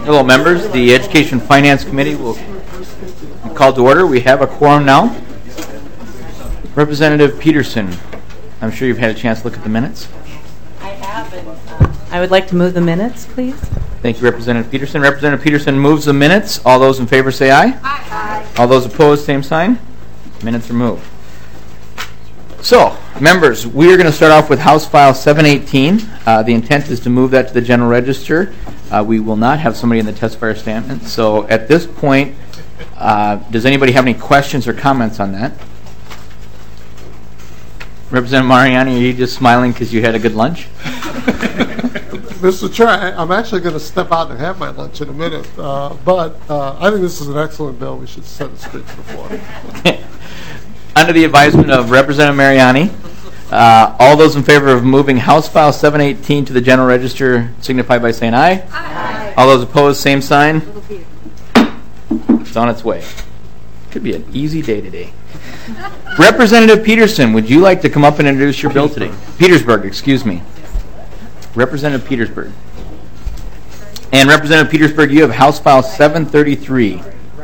Hello, members. The Education Finance Committee will be called to order. We have a quorum now. Representative Peterson, I'm sure you've had a chance to look at the minutes. I have, and I would like to move the minutes, please. Thank you, Representative Peterson. Representative Peterson moves the minutes. All those in favor say aye. Aye. All those opposed, same sign. Minutes are moved. So, members, we are going to start off with House File 718. The intent is to move that to the General Register. We will not have somebody in the testifier statement. So, at this point, does anybody have any questions or comments on that? Representative Mariani, are you just smiling because you had a good lunch? Mr. Chair, I'm actually going to step out and have my lunch in a minute, but I think this is an excellent bill. We should set it straight to the floor. Under the advisement of Representative Mariani, all those in favor of moving House File 718 to the General Register signify by saying aye. Aye. All those opposed, same sign. It's on its way. Could be an easy day today. Representative Peterson, would you like to come up and introduce your bill today? Petersburg, excuse me. Representative Petersburg. And Representative Petersburg, you have House File 733.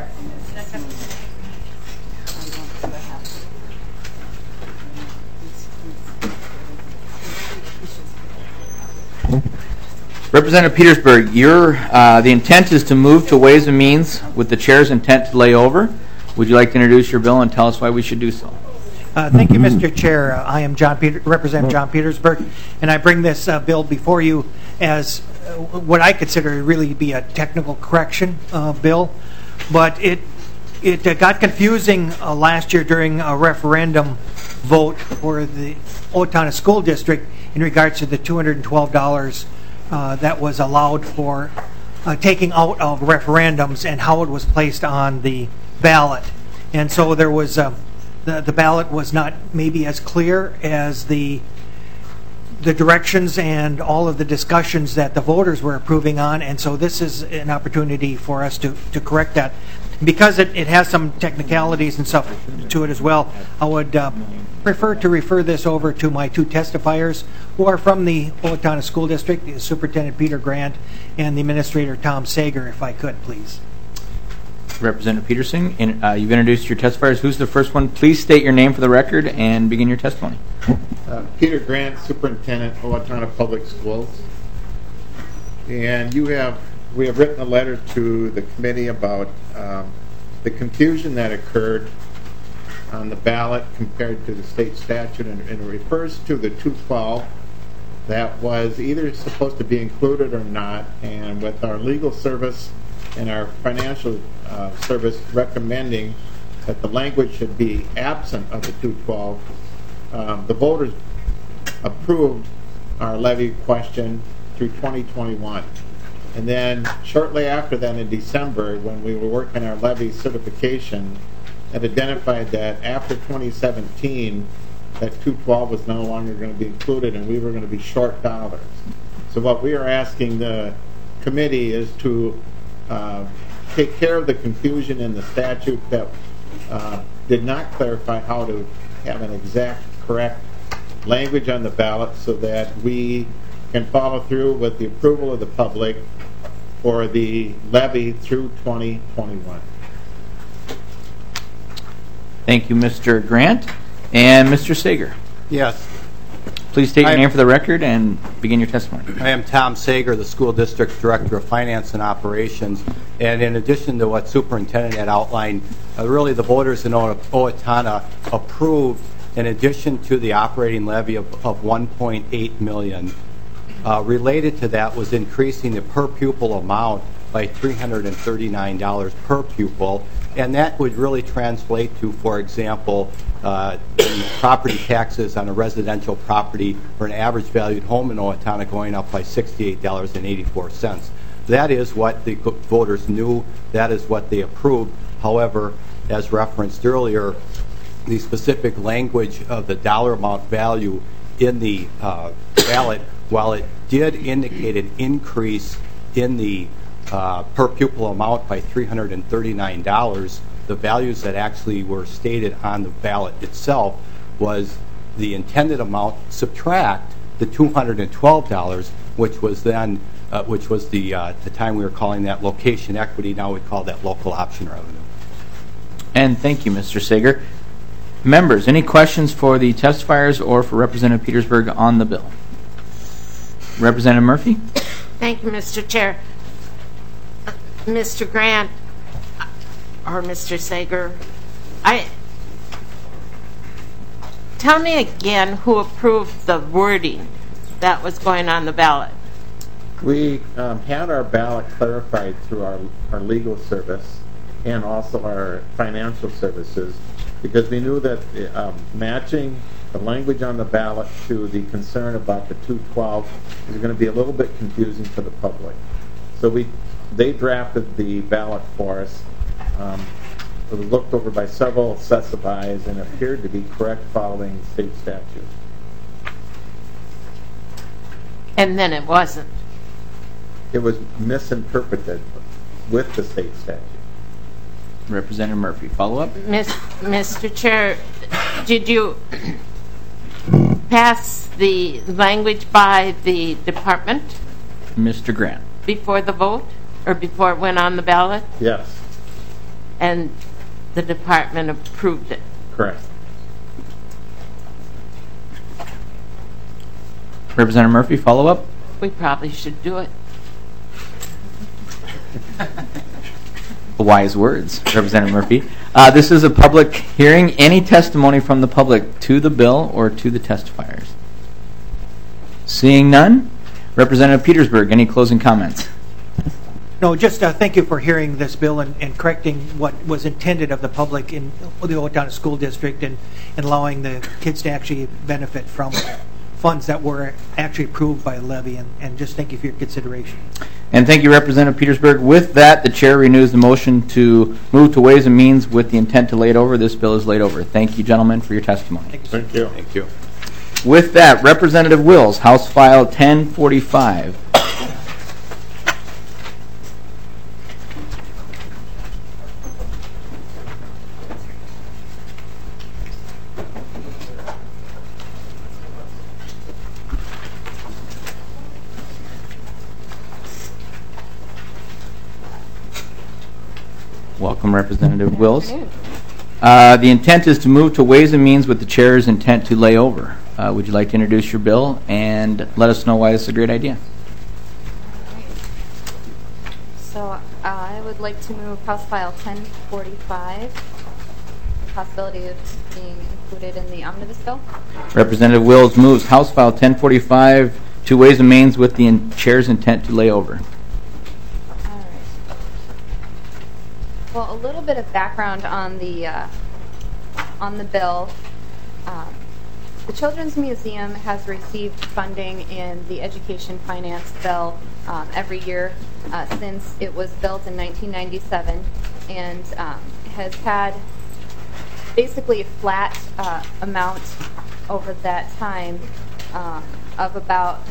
Representative Petersburg, the intent is to move to Ways and Means with the chair's intent to lay over. Would you like to introduce your bill and tell us why we should do so? Thank you, Mr. Chair. I am Representative John Petersburg, and I bring this bill before you as what I consider to really be a technical correction bill. But it got confusing last year during a referendum vote for the Owatonna School District in regards to the $212 that was allowed for taking out of referendums and how it was placed on the ballot. And so there was the ballot was not maybe as clear as the directions and all of the discussions that the voters were approving on, and so this is an opportunity for us to correct that. Because it has some technicalities and stuff to it as well, I would prefer to refer this over to my two testifiers who are from the Owatonna School District, the Superintendent Peter Grant and the Administrator Tom Sager, if I could, please. Representative Peterson, you've introduced your testifiers. Who's the first one? Please state your name for the record and begin your testimony. Peter Grant, Superintendent, Owatonna Public Schools. And we have written a letter to the committee about the confusion that occurred on the ballot compared to the state statute, and it refers to the 212 that was either supposed to be included or not, and with our legal service and our financial service recommending that the language should be absent of the 212, the voters approved our levy question through 2021. And then shortly after that in December, when we were working our levy certification, it identified that after 2017, that 212 was no longer going to be included and we were going to be short dollars. So what we are asking the committee is to take care of the confusion in the statute that did not clarify how to have an exact correct language on the ballot so that we can follow through with the approval of the public for the levy through 2021. Thank you, Mr. Grant. And Mr. Sager. Yes. Please state your name for the record and begin your testimony. I am Tom Sager, the School District Director of Finance and Operations. And in addition to what Superintendent had outlined, really the voters in Owatonna approved, in addition to the operating levy of $1.8 million, related to that was increasing the per pupil amount by $339 per pupil, and that would really translate to, for example, the property taxes on a residential property for an average valued home in Owatonna going up by $68.84. That is what the voters knew. That is what they approved. However, as referenced earlier, the specific language of the dollar amount value in the ballot, while it did indicate an increase in the per pupil amount by $339, the values that actually were stated on the ballot itself was the intended amount subtract the $212, which was then which was the time we were calling that location equity. Now we call that local option revenue. And thank you, Mr. Sager. Members, any questions for the testifiers or for Representative Petersburg on the bill? Representative Murphy? Thank you, Mr. Chair. Mr. Grant, or Mr. Sager, tell me again who approved the wording that was going on the ballot. We had our ballot clarified through our legal service and also our financial services, because we knew that matching the language on the ballot to the concern about the 212 is going to be a little bit confusing for the public. So they drafted the ballot for us. It was looked over by several sets of eyes and appeared to be correct following state statute. And then it wasn't. It was misinterpreted with the state statute. Representative Murphy, follow up? Mr. Chair, did you pass the language by the department Mr. Grant. before the vote, or before it went on the ballot? Yes, And the department approved it? correct. Representative Murphy, follow up? We probably should do it. Wise words, Representative Murphy. This is a public hearing. Any testimony from the public to the bill or to the testifiers? Seeing none, Representative Petersburg, any closing comments? No, just thank you for hearing this bill and correcting what was intended of the public in the Owatonna School District and allowing the kids to actually benefit from funds that were actually approved by the levy, and just thank you for your consideration. And thank you, Representative Petersburg. With that, the chair renews the motion to move to Ways and Means with the intent to lay it over. This bill is laid over. Thank you, gentlemen, for your testimony. Thank you. Thank you. With that, Representative Wills, House File 1045. Welcome, Representative Wills. The intent is to move to Ways and Means with the chair's intent to lay over. Would you like to introduce your bill and let us know why this is a great idea? So I would like to move House File 1045, the possibility of being included in the omnibus bill. Representative Wills moves House File 1045 to Ways and Means with the chair's intent to lay over. All right. Well, a little bit of background on the bill. The Children's Museum has received funding in the Education Finance Bill every year since it was built in 1997, and has had basically a flat amount over that time of about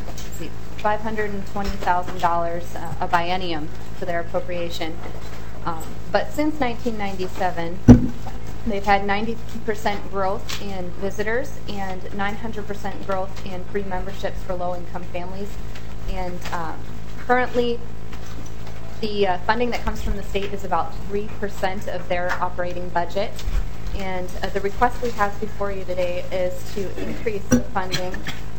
$520,000 a biennium for their appropriation. But since 1997, they've had 90% growth in visitors and 900% growth in free memberships for low-income families. And currently, the funding that comes from the state is about 3% of their operating budget. And the request we have before you today is to increase the funding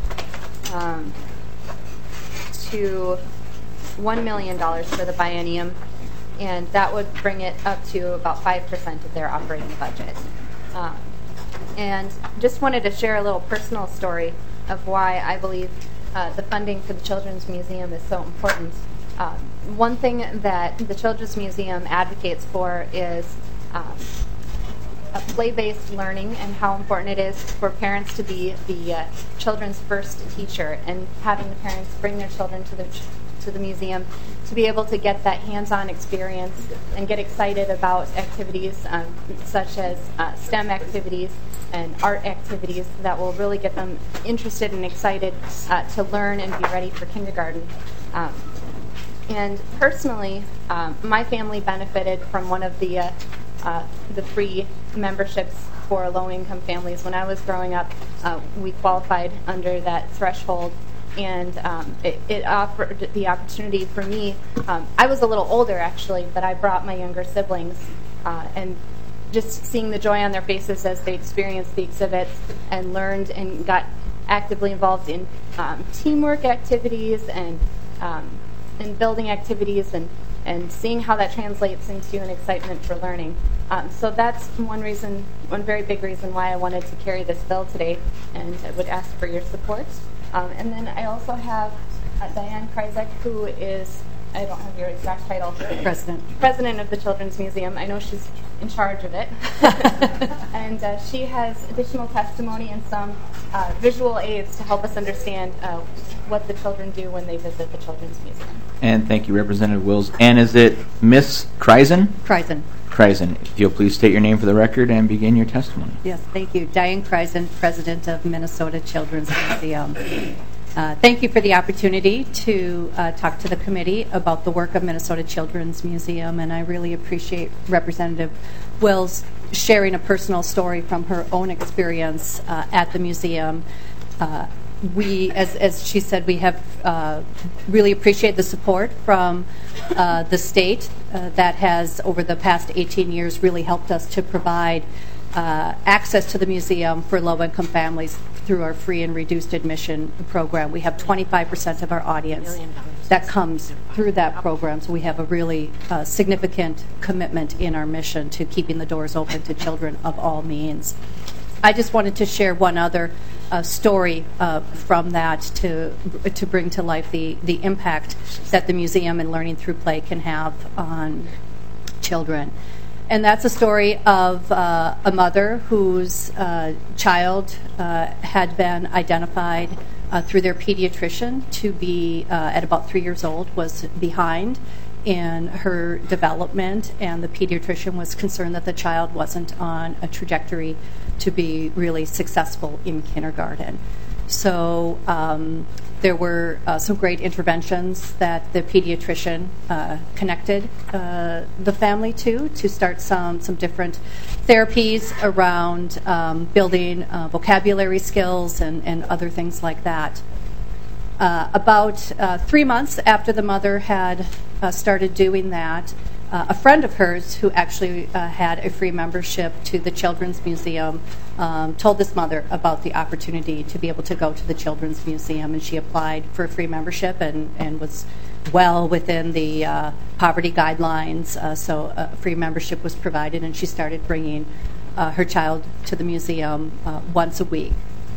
to $1 million for the biennium, and that would bring it up to about 5% of their operating budget. And just wanted to share a little personal story of why I believe the funding for the Children's Museum is so important. One thing that the Children's Museum advocates for is a play-based learning, and how important it is for parents to be the children's first teacher, and having the parents bring their children to the museum to be able to get that hands-on experience and get excited about activities such as STEM activities and art activities that will really get them interested and excited to learn and be ready for kindergarten. And personally, my family benefited from one of the free memberships for low-income families. When I was growing up, we qualified under that threshold and it offered the opportunity for me. I was a little older, actually, but I brought my younger siblings, and just seeing the joy on their faces as they experienced the exhibits and learned and got actively involved in teamwork activities and building activities, and seeing how that translates into an excitement for learning. So that's one very big reason why I wanted to carry this bill today, and I would ask for your support. And then I also have Diane Kryzak, who is, I don't have your exact title. President of the Children's Museum. I know she's in charge of it. And she has additional testimony and some visual aids to help us understand what the children do when they visit the Children's Museum. And thank you, Representative Wills. And is it Miss Kryzen? Kryzen. Kryzen. If you'll please state your name for the record and begin your testimony. Yes, thank you. Diane Kryzen, President of Minnesota Children's Museum. Thank you for the opportunity to talk to the committee about the work of Minnesota Children's Museum, and I really appreciate Representative Wills sharing a personal story from her own experience at the museum. We, as she said, we have really appreciate the support from the state that has, over the past 18 years, really helped us to provide access to the museum for low-income families through our free and reduced admission program. We have 25% of our audience that comes through that program, so we have a really significant commitment in our mission to keeping the doors open to children of all means. I just wanted to share one other story from that to bring to life the impact that the museum and learning through play can have on children. And that's a story of a mother whose child had been identified through their pediatrician to be, at about 3 years old, was behind in her development, and the pediatrician was concerned that the child wasn't on a trajectory to be really successful in kindergarten. So there were some great interventions that the pediatrician connected the family to start some different therapies around building vocabulary skills and other things like that. About 3 months after the mother had started doing that, a friend of hers who actually had a free membership to the Children's Museum told this mother about the opportunity to be able to go to the Children's Museum, and she applied for a free membership and was well within the poverty guidelines, so a free membership was provided, and she started bringing her child to the museum once a week.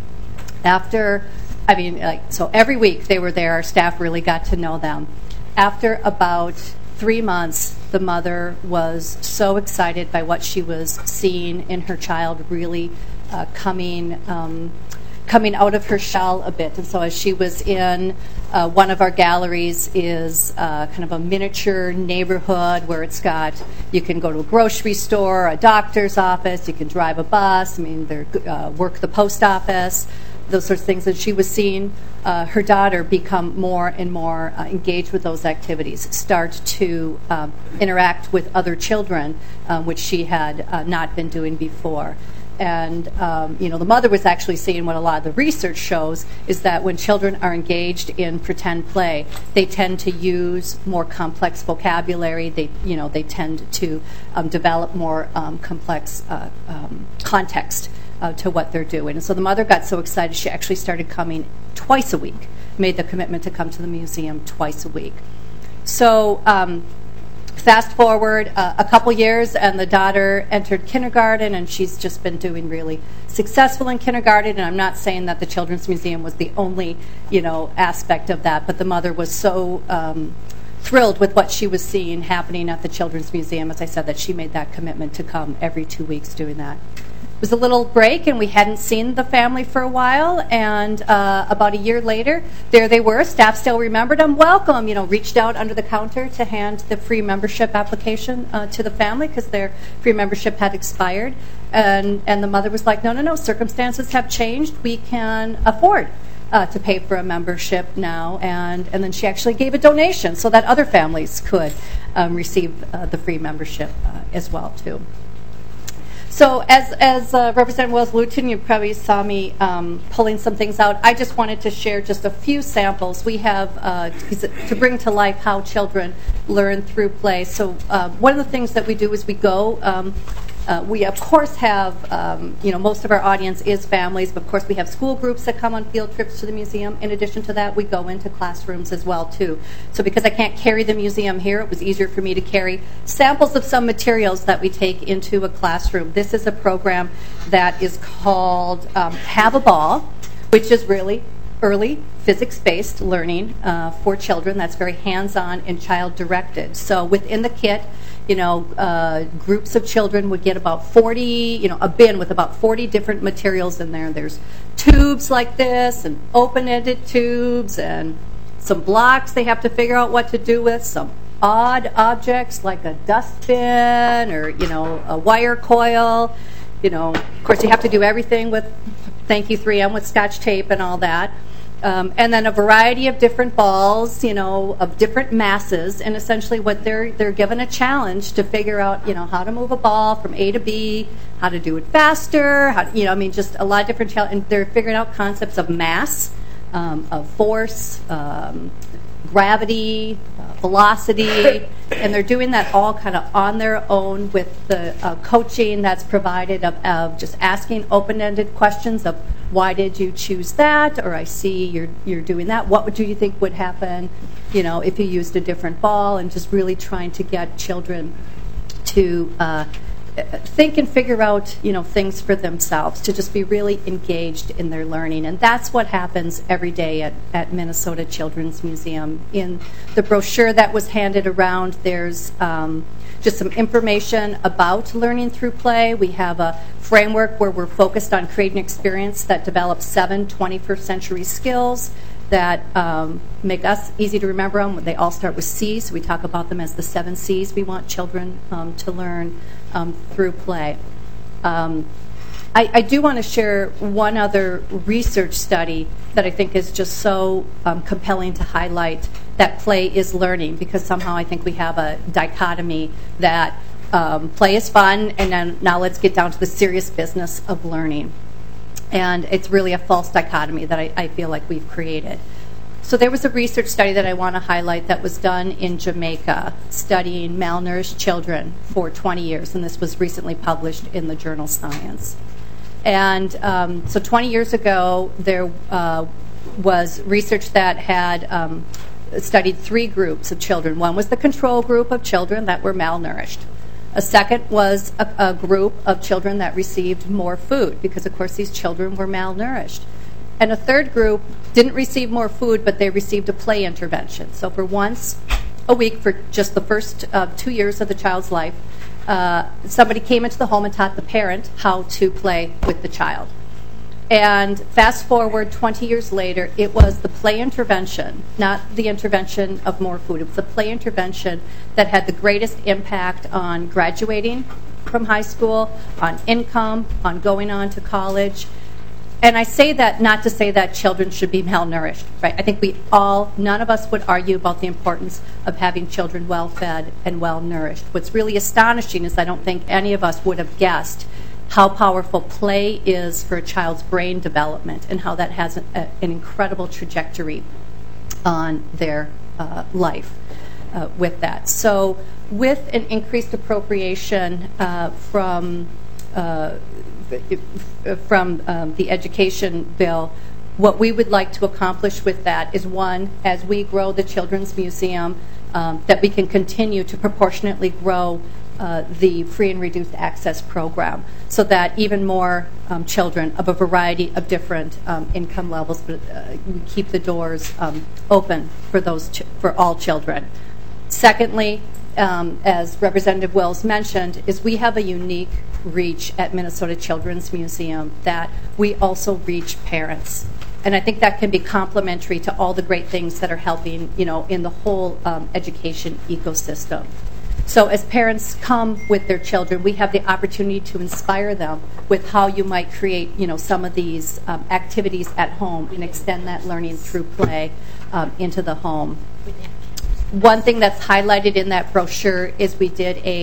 So every week they were there. Our staff really got to know them. After about 3 months, the mother was so excited by what she was seeing in her child, really coming out of her shell a bit. And so as she was in one of our galleries is kind of a miniature neighborhood where it's got, you can go to a grocery store, a doctor's office, you can drive a bus, work the post office, those sorts of things. And she was seeing her daughter become more and more engaged with those activities, start to interact with other children, which she had not been doing before. And the mother was actually seeing what a lot of the research shows is that when children are engaged in pretend play, they tend to use more complex vocabulary. They tend to develop more complex context to what they're doing. And so the mother got so excited she actually started coming twice a week, made the commitment to come to the museum twice a week. So fast forward a couple years, and the daughter entered kindergarten, and she's just been doing really successful in kindergarten. And I'm not saying that the Children's Museum was the only, aspect of that, but the mother was so thrilled with what she was seeing happening at the Children's Museum, as I said, that she made that commitment to come every 2 weeks doing that. It was a little break, and we hadn't seen the family for a while, and about a year later, there they were. Staff still remembered them. Welcome, reached out under the counter to hand the free membership application to the family because their free membership had expired. And the mother was like, no, circumstances have changed. We can afford to pay for a membership now. And then she actually gave a donation so that other families could receive the free membership as well, too. So as Representative Wells-Luton, you probably saw me pulling some things out. I just wanted to share just a few samples. We have to bring to life how children learn through play. So one of the things that we do is we go. We of course have, most of our audience is families, but of course we have school groups that come on field trips to the museum. In addition to that, we go into classrooms as well too. So because I can't carry the museum here, it was easier for me to carry samples of some materials that we take into a classroom. This is a program that is called Have a Ball, which is really early physics-based learning for children. That's very hands-on and child-directed. So within the kit, groups of children would get about 40, a bin with about 40 different materials in there. There's tubes like this and open-ended tubes and some blocks they have to figure out what to do with, some odd objects like a dustbin or, a wire coil. Of course, you have to do everything with, thank you 3M, with Scotch tape and all that. And then a variety of different balls, of different masses, and essentially what they're given a challenge to figure out, how to move a ball from A to B, how to do it faster, just a lot of different challenges. And they're figuring out concepts of mass, of force, gravity, velocity, and they're doing that all kind of on their own with the coaching that's provided of just asking open-ended questions of why did you choose that, or I see you're doing that. What would you think would happen, if you used a different ball, and just really trying to get children to think and figure out, things for themselves, to just be really engaged in their learning. And that's what happens every day at Minnesota Children's Museum. In the brochure that was handed around, there's just some information about learning through play. We have a framework where we're focused on creating an experience that develops 7 21st century skills that make us easy to remember them. They all start with C, so we talk about them as the 7 C's we want children to learn through play. I do want to share one other research study that I think is just so compelling to highlight that play is learning, because somehow I think we have a dichotomy that play is fun, and then now let's get down to the serious business of learning. And it's really a false dichotomy that I feel like we've created. So there was a research study that I want to highlight that was done in Jamaica, studying malnourished children for 20 years, and this was recently published in the journal Science. And so 20 years ago, there was research that had studied 3 groups of children. One was the control group of children that were malnourished. A second was a group of children that received more food, because, of course, these children were malnourished. And a third group didn't receive more food, but they received a play intervention. So for once a week, for just the first 2 years of the child's life, somebody came into the home and taught the parent how to play with the child. And fast forward 20 years later, it was the play intervention, not the intervention of more food. It was the play intervention that had the greatest impact on graduating from high school, on income, on going on to college. And I say that not to say that children should be malnourished, right? I think none of us would argue about the importance of having children well-fed and well-nourished. What's really astonishing is I don't think any of us would have guessed how powerful play is for a child's brain development, and how that has an incredible trajectory on their life with that. So with an increased appropriation from the education bill, what we would like to accomplish with that is, one, as we grow the Children's Museum, that we can continue to proportionately grow the free and reduced access program, so that even more children of a variety of different income levels, but we keep the doors open for all children. Secondly, as Representative Wells mentioned, is we have a unique reach at Minnesota Children's Museum that we also reach parents. And I think that can be complementary to all the great things that are helping, in the whole education ecosystem. So as parents come with their children, we have the opportunity to inspire them with how you might create, some of these activities at home and extend that learning through play into the home. One thing that's highlighted in that brochure is we did a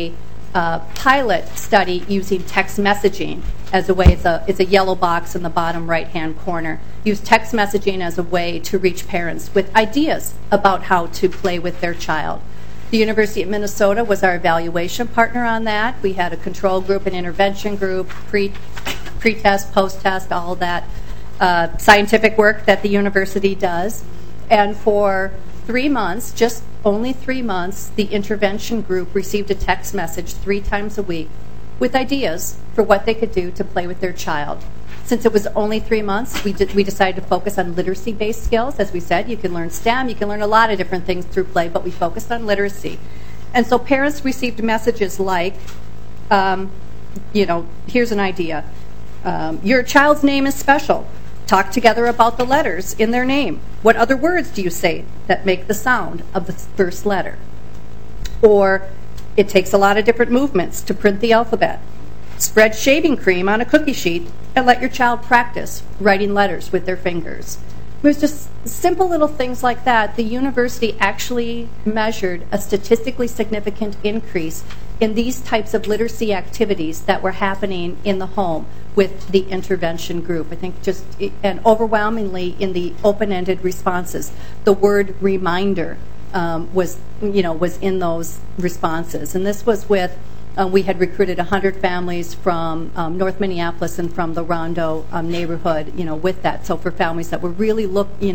pilot study using text messaging as a way. It's a yellow box in the bottom right-hand corner. Use text messaging as a way to reach parents with ideas about how to play with their child. The University of Minnesota was our evaluation partner on that. We had a control group, an intervention group, pre-test, post-test, all that scientific work that the university does. And for 3 months, just only 3 months, the intervention group received a text message 3 times a week with ideas for what they could do to play with their child. Since it was only 3 months, we decided to focus on literacy-based skills. As we said, you can learn STEM, you can learn a lot of different things through play, but we focused on literacy. And so parents received messages like, here's an idea. Your child's name is special. Talk together about the letters in their name. What other words do you say that make the sound of the first letter? Or, it takes a lot of different movements to print the alphabet. Spread shaving cream on a cookie sheet and let your child practice writing letters with their fingers. It was just simple little things like that. The university actually measured a statistically significant increase in these types of literacy activities that were happening in the home with the intervention group. I think and overwhelmingly in the open-ended responses, the word reminder was in those responses. And this was with, we had recruited 100 families from North Minneapolis and from the Rondo neighborhood, with that. So for families that were really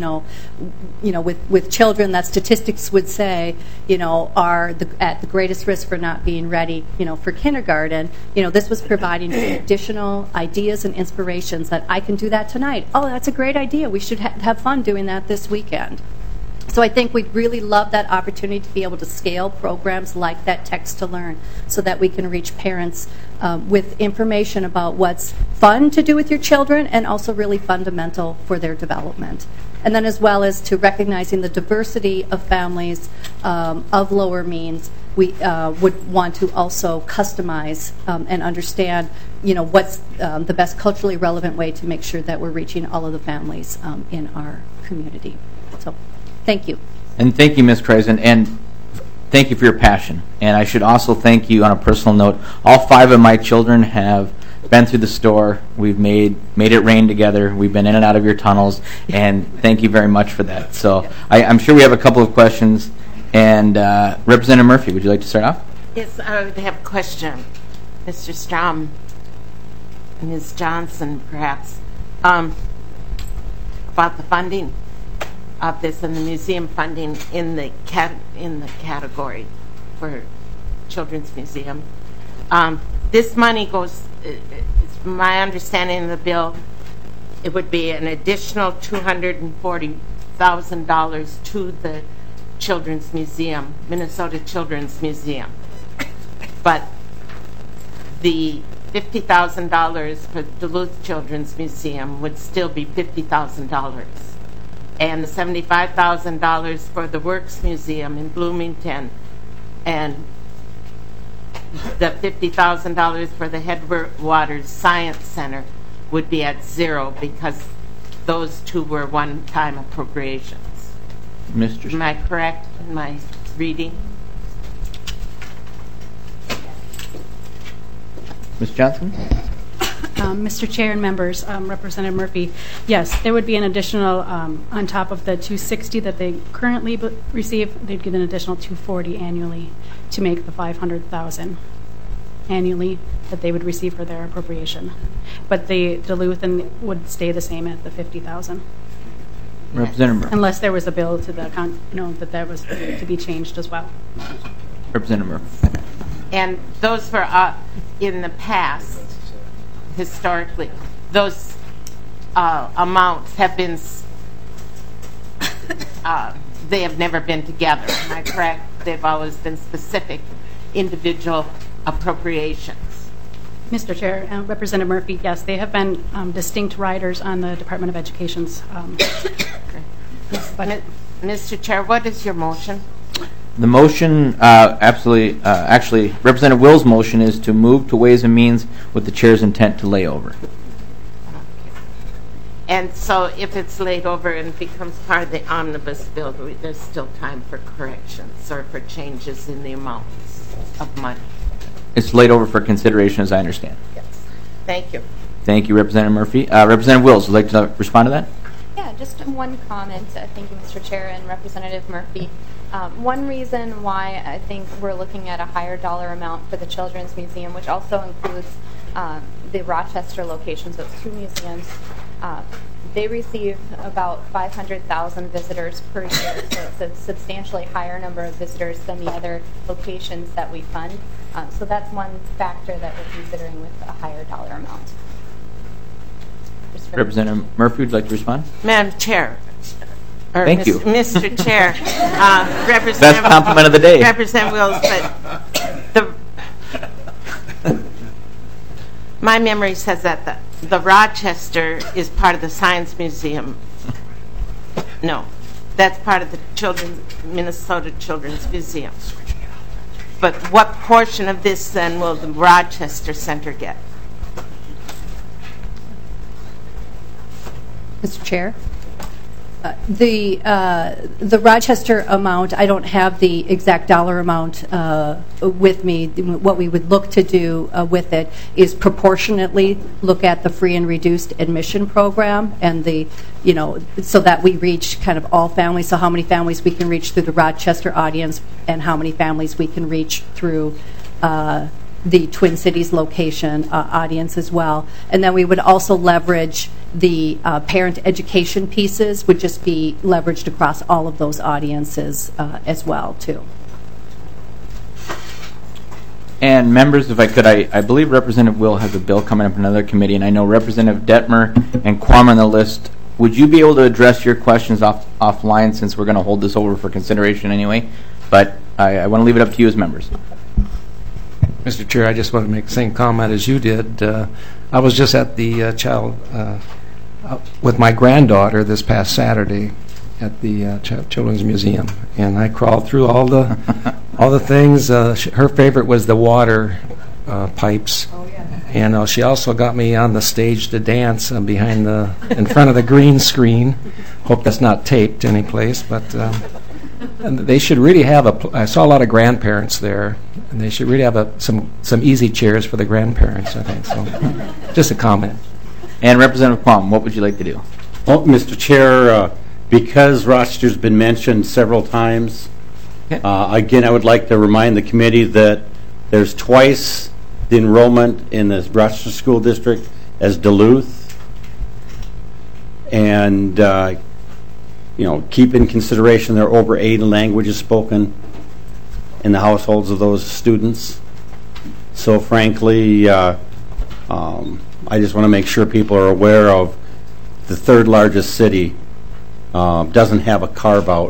with children that statistics would say, are at the greatest risk for not being ready, for kindergarten, this was providing additional ideas and inspirations that I can do that tonight. Oh, that's a great idea. We should have fun doing that this weekend. So I think we'd really love that opportunity to be able to scale programs like that Text to Learn so that we can reach parents with information about what's fun to do with your children and also really fundamental for their development. And then as well as to recognizing the diversity of families of lower means, we would want to also customize and understand what's the best culturally relevant way to make sure that we're reaching all of the families in our community. So. Thank you. And thank you, Ms. Kreisen, and thank you for your passion. And I should also thank you on a personal note. All 5 of my children have been through the store. We've made it rain together. We've been in and out of your tunnels, and thank you very much for that. So I'm sure we have a couple of questions. And Representative Murphy, would you like to start off? Yes, I would have a question. Mr. Strom, Ms. Johnson, perhaps, about the funding of this and the museum funding in the category for Children's Museum. This money goes, it's my understanding of the bill, it would be an additional $240,000 to the Children's Museum, Minnesota Children's Museum. But the $50,000 for Duluth Children's Museum would still be $50,000. And the $75,000 for the Works Museum in Bloomington, and the $50,000 for the Headwaters Science Center would be at zero because those 2 were one-time appropriations. Am I correct in my reading? Ms. Johnson? Mr. Chair and members, Representative Murphy, yes, there would be an additional, on top of the $260 that they currently receive, they'd get an additional $240 annually to make the $500,000 annually that they would receive for their appropriation. But the Duluth would stay the same at the $50,000. Representative Murphy. Unless there was a bill to the that was to be changed as well. Representative Murphy. And those were in the past. Historically, those amounts have been, they have never been together. Am I correct? They've always been specific individual appropriations. Mr. Chair, Representative Murphy, yes, they have been distinct riders on the Department of Education's budget. Mr. Chair, what is your motion? The motion, actually, Representative Will's motion is to move to Ways and Means with the chair's intent to lay over. And so if it's laid over and becomes part of the omnibus bill, there's still time for corrections or for changes in the amounts of money. It's laid over for consideration, as I understand. Yes. Thank you. Thank you, Representative Murphy. Representative Wills, would like to respond to that? Yeah, just one comment. Thank you, Mr. Chair and Representative Murphy. One reason why I think we're looking at a higher dollar amount for the Children's Museum, which also includes the Rochester location, so it's 2 museums, they receive about 500,000 visitors per year, so it's a substantially higher number of visitors than the other locations that we fund. So that's one factor that we're considering with a higher dollar amount. Representative Murphy, would you like to respond? Madam Chair. Thank you. Mr. Chair. Representative, best compliment of the day. Representative Wills, but my memory says that the Rochester is part of the Science Museum. No, that's part of the Minnesota Children's Museum. But what portion of this then will the Rochester Center get? Mr. Chair? The Rochester amount, I don't have the exact dollar amount with me. What we would look to do with it is proportionately look at the free and reduced admission program and so that we reach kind of all families. So how many families we can reach through the Rochester audience and how many families we can reach through the Twin Cities location audience as well. And then we would also leverage the parent education pieces, would just be leveraged across all of those audiences as well, too. And members, if I could, I believe Representative Will has a bill coming up in another committee, and I know Representative Detmer and Quam on the list. Would you be able to address your questions offline, since we're going to hold this over for consideration anyway? But I want to leave it up to you as members. Mr. Chair, I just want to make the same comment as you did. I was just at the with my granddaughter this past Saturday at the Children's Museum, and I crawled through all the things. Her favorite was the water pipes, and she also got me on the stage to dance in front of the green screen. Hope that's not taped anyplace, but. And they should really have I saw a lot of grandparents there, and they should really have some easy chairs for the grandparents, I think. So, just a comment. And Representative Quam, what would you like to do? Well, Mr. Chair, because Rochester's been mentioned several times, again, I would like to remind the committee that there's twice the enrollment in the Rochester School District as Duluth, and keep in consideration there are over 80 languages spoken in the households of those students. So frankly, I just want to make sure people are aware of the third largest city doesn't have a carve-out,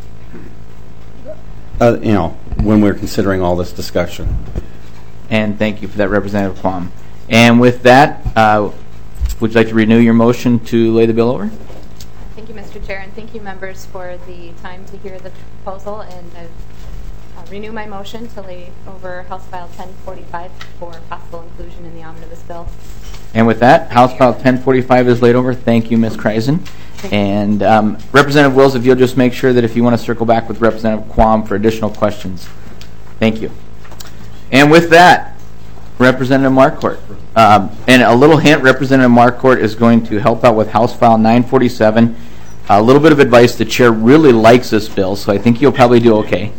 when we're considering all this discussion. And thank you for that, Representative Quam. And with that, would you like to renew your motion to lay the bill over? Thank you, Mr. Chair, and thank you, members, for the time to hear the proposal. And I renew my motion to lay over House File 1045 for possible inclusion in the omnibus bill. And with that, House File 1045 is laid over. Thank you, Ms. Kreisen. And Representative Wills, if you'll just make sure that if you want to circle back with Representative Quam for additional questions. Thank you. And with that, Representative Marquardt. And a little hint, Representative Marquardt is going to help out with House File 947. A little bit of advice, the chair really likes this bill, so I think you'll probably do okay.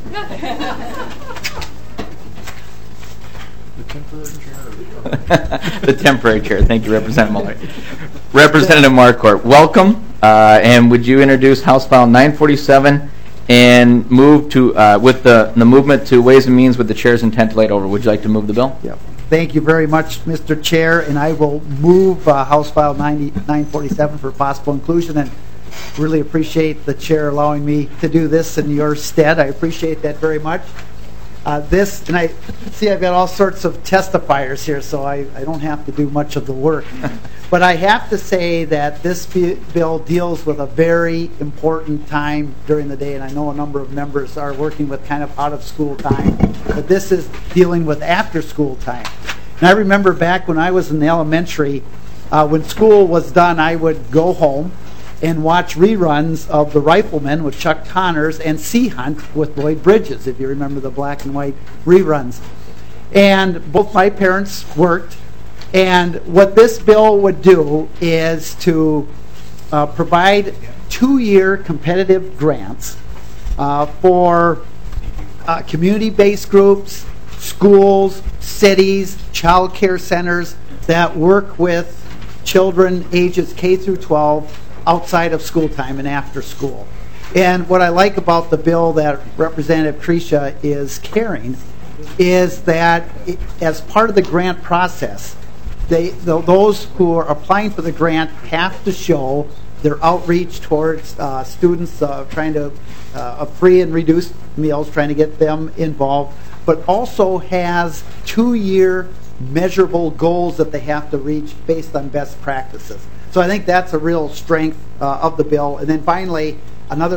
The temporary chair. Thank you, Representative Muller. Representative Marquardt, welcome. And would you introduce House File 947 and move to with the movement to Ways and Means with the chair's intent to lay it over? Would you like to move the bill? Yeah. Thank you very much, Mr. Chair, and I will move House File 947 for possible inclusion, and really appreciate the chair allowing me to do this in your stead. I appreciate that very much. And I see I've got all sorts of testifiers here, so I don't have to do much of the work. But I have to say that this bill deals with a very important time during the day, and I know a number of members are working with kind of out-of-school time, but this is dealing with after-school time. And I remember back when I was in elementary, when school was done, I would go home and watch reruns of The Rifleman with Chuck Connors and Sea Hunt with Lloyd Bridges, if you remember the black and white reruns. And both my parents worked. And what this bill would do is to provide 2-year competitive grants for community-based groups, schools, cities, child care centers that work with children ages K through 12 outside of school time and after school. And what I like about the bill that Representative Trisha is carrying is that as part of the grant process, those who are applying for the grant have to show their outreach towards students trying to free and reduced meals, trying to get them involved, but also has 2-year measurable goals that they have to reach based on best practices. So I think that's a real strength of the bill. And then finally, another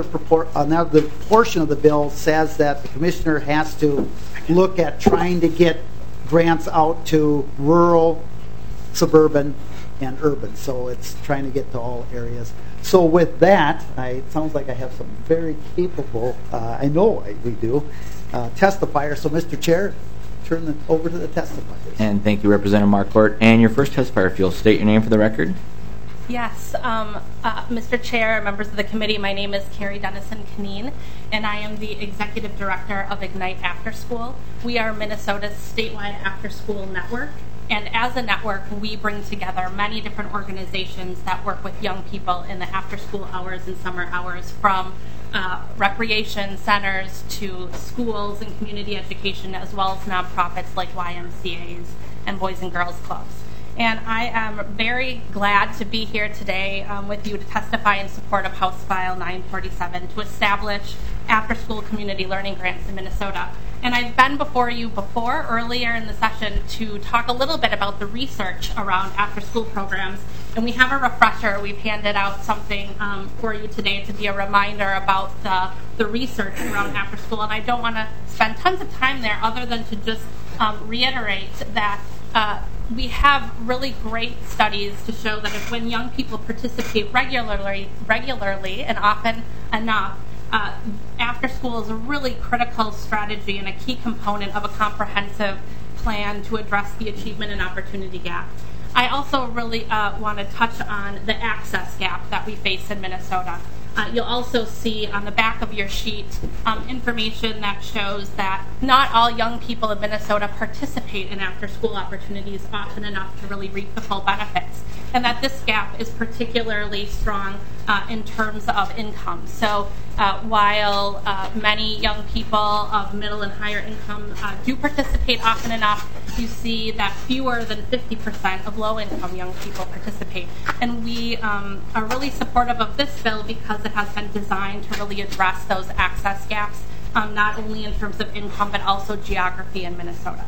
portion of the bill says that the commissioner has to look at trying to get grants out to rural, suburban, and urban. So it's trying to get to all areas. So with that, it sounds like I have some very capable, I know we do, testifiers. So Mr. Chair, turn it over to the testifiers. And thank you, Representative Marquardt. And your first testifier, if you'll state your name for the record. Yes, Mr. Chair, members of the committee, my name is Carrie Dennison-Kneen, and I am the Executive Director of Ignite After School. We are Minnesota's statewide after-school network, and as a network, we bring together many different organizations that work with young people in the after-school hours and summer hours, from recreation centers to schools and community education, as well as nonprofits like YMCAs and Boys and Girls Clubs. And I am very glad to be here today with you to testify in support of House File 947 to establish after-school community learning grants in Minnesota. And I've been before you earlier in the session, to talk a little bit about the research around after-school programs. And we have a refresher. We've handed out something for you today to be a reminder about the research around after-school. And I don't want to spend tons of time there other than to just reiterate that we have really great studies to show that when young people participate regularly and often enough, after school is a really critical strategy and a key component of a comprehensive plan to address the achievement and opportunity gap. I also really want to touch on the access gap that we face in Minnesota. You'll also see on the back of your sheet information that shows that not all young people in Minnesota participate in after-school opportunities often enough to really reap the full benefits, and that this gap is particularly strong in terms of income. So while many young people of middle and higher income do participate often enough, you see that fewer than 50% of low-income young people participate. And we are really supportive of this bill because it has been designed to really address those access gaps, not only in terms of income, but also geography in Minnesota.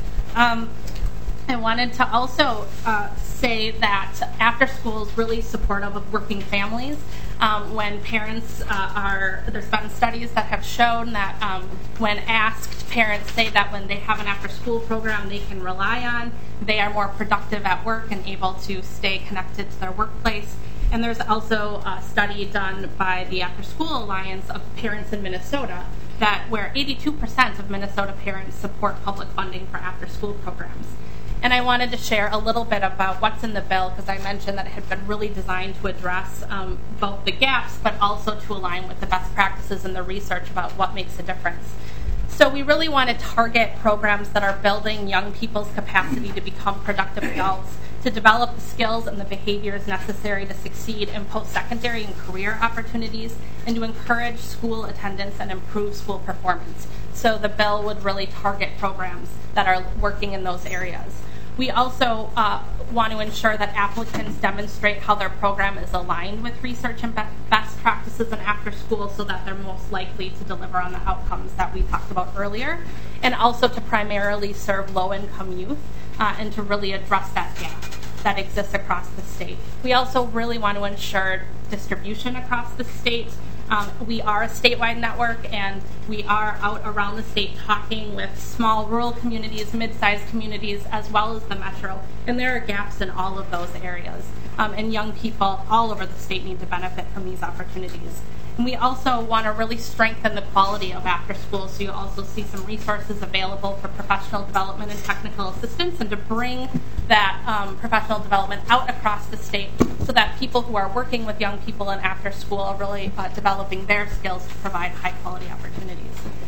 I wanted to also say that after school is really supportive of working families. When parents there's been studies that have shown that when asked, parents say that when they have an after-school program they can rely on, they are more productive at work and able to stay connected to their workplace. And there's also a study done by the After School Alliance of Parents in Minnesota where 82% of Minnesota parents support public funding for after-school programs. And I wanted to share a little bit about what's in the bill, because I mentioned that it had been really designed to address both the gaps, but also to align with the best practices in the research about what makes a difference. So we really want to target programs that are building young people's capacity to become productive adults, to develop the skills and the behaviors necessary to succeed in post-secondary and career opportunities, and to encourage school attendance and improve school performance. So the bill would really target programs that are working in those areas. We also want to ensure that applicants demonstrate how their program is aligned with research and best practices in after school, so that they're most likely to deliver on the outcomes that we talked about earlier, and also to primarily serve low-income youth and to really address that gap that exists across the state. We also really want to ensure distribution across the state. We are a statewide network, and we are out around the state talking with small rural communities, mid-sized communities, as well as the metro, and there are gaps in all of those areas. and young people all over the state need to benefit from these opportunities. And we also want to really strengthen the quality of after school, so you also see some resources available for professional development and technical assistance, and to bring that professional development out across the state so that people who are working with young people in after school are really developing their skills to provide high quality opportunities.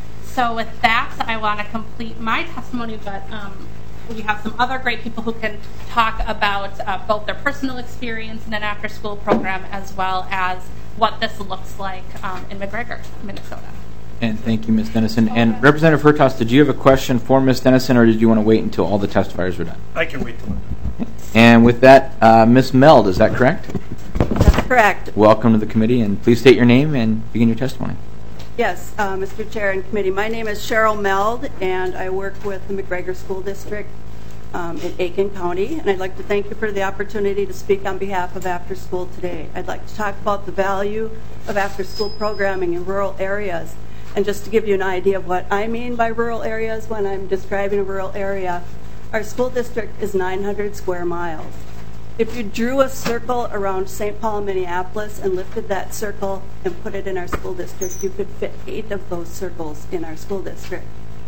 So with that, I want to complete my testimony, but we have some other great people who can talk about both their personal experience in an after school program as well as what this looks like in McGregor, Minnesota. And thank you, Ms. Dennison. And Representative Hertaus, did you have a question for Ms. Dennison, or did you want to wait until all the testifiers were done? I can wait till I'm done. And with that, Ms. Meld, is that correct? That's correct. Welcome to the committee, and please state your name and begin your testimony. Yes, Mr. Chair and committee, my name is Cheryl Meld, and I work with the McGregor School District in Aiken County, and I'd like to thank you for the opportunity to speak on behalf of After School today. I'd like to talk about the value of after-school programming in rural areas. And just to give you an idea of what I mean by rural areas when I'm describing a rural area, our school district is 900 square miles. If you drew a circle around St. Paul, Minneapolis, and lifted that circle and put it in our school district, you could fit 8 of those circles in our school district.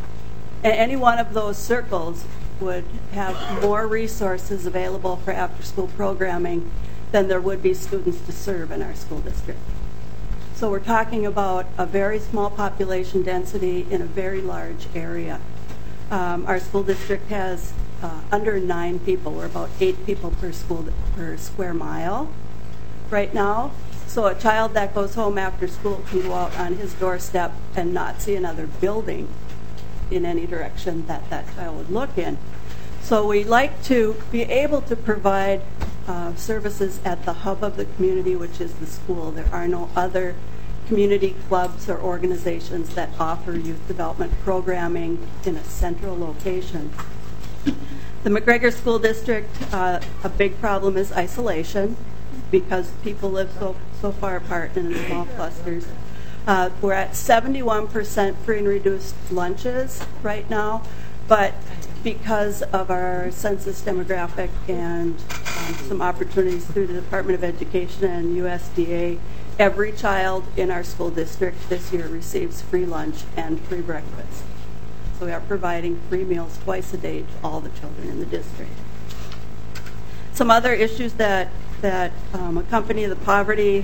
And any one of those circles would have more resources available for after-school programming than there would be students to serve in our school district. So we're talking about a very small population density in a very large area. Our school district has under 9 people. We're about 8 people per square mile right now. So a child that goes home after school can go out on his doorstep and not see another building in any direction that that child would look in. So we like to be able to provide services at the hub of the community, which is the school. There are no other community clubs or organizations that offer youth development programming in a central location. The McGregor School District, a big problem is isolation because people live so far apart and in small clusters. We're at 71% free and reduced lunches right now, but because of our census demographic and some opportunities through the Department of Education and USDA, every child in our school district this year receives free lunch and free breakfast. So we are providing free meals twice a day to all the children in the district. Some other issues that accompany the poverty,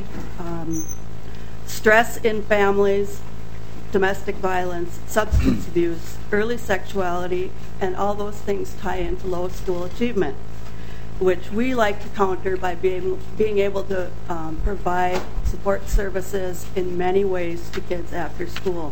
stress in families, domestic violence, substance abuse, early sexuality, and all those things tie into low school achievement, which we like to counter by being able to provide support services in many ways to kids after school.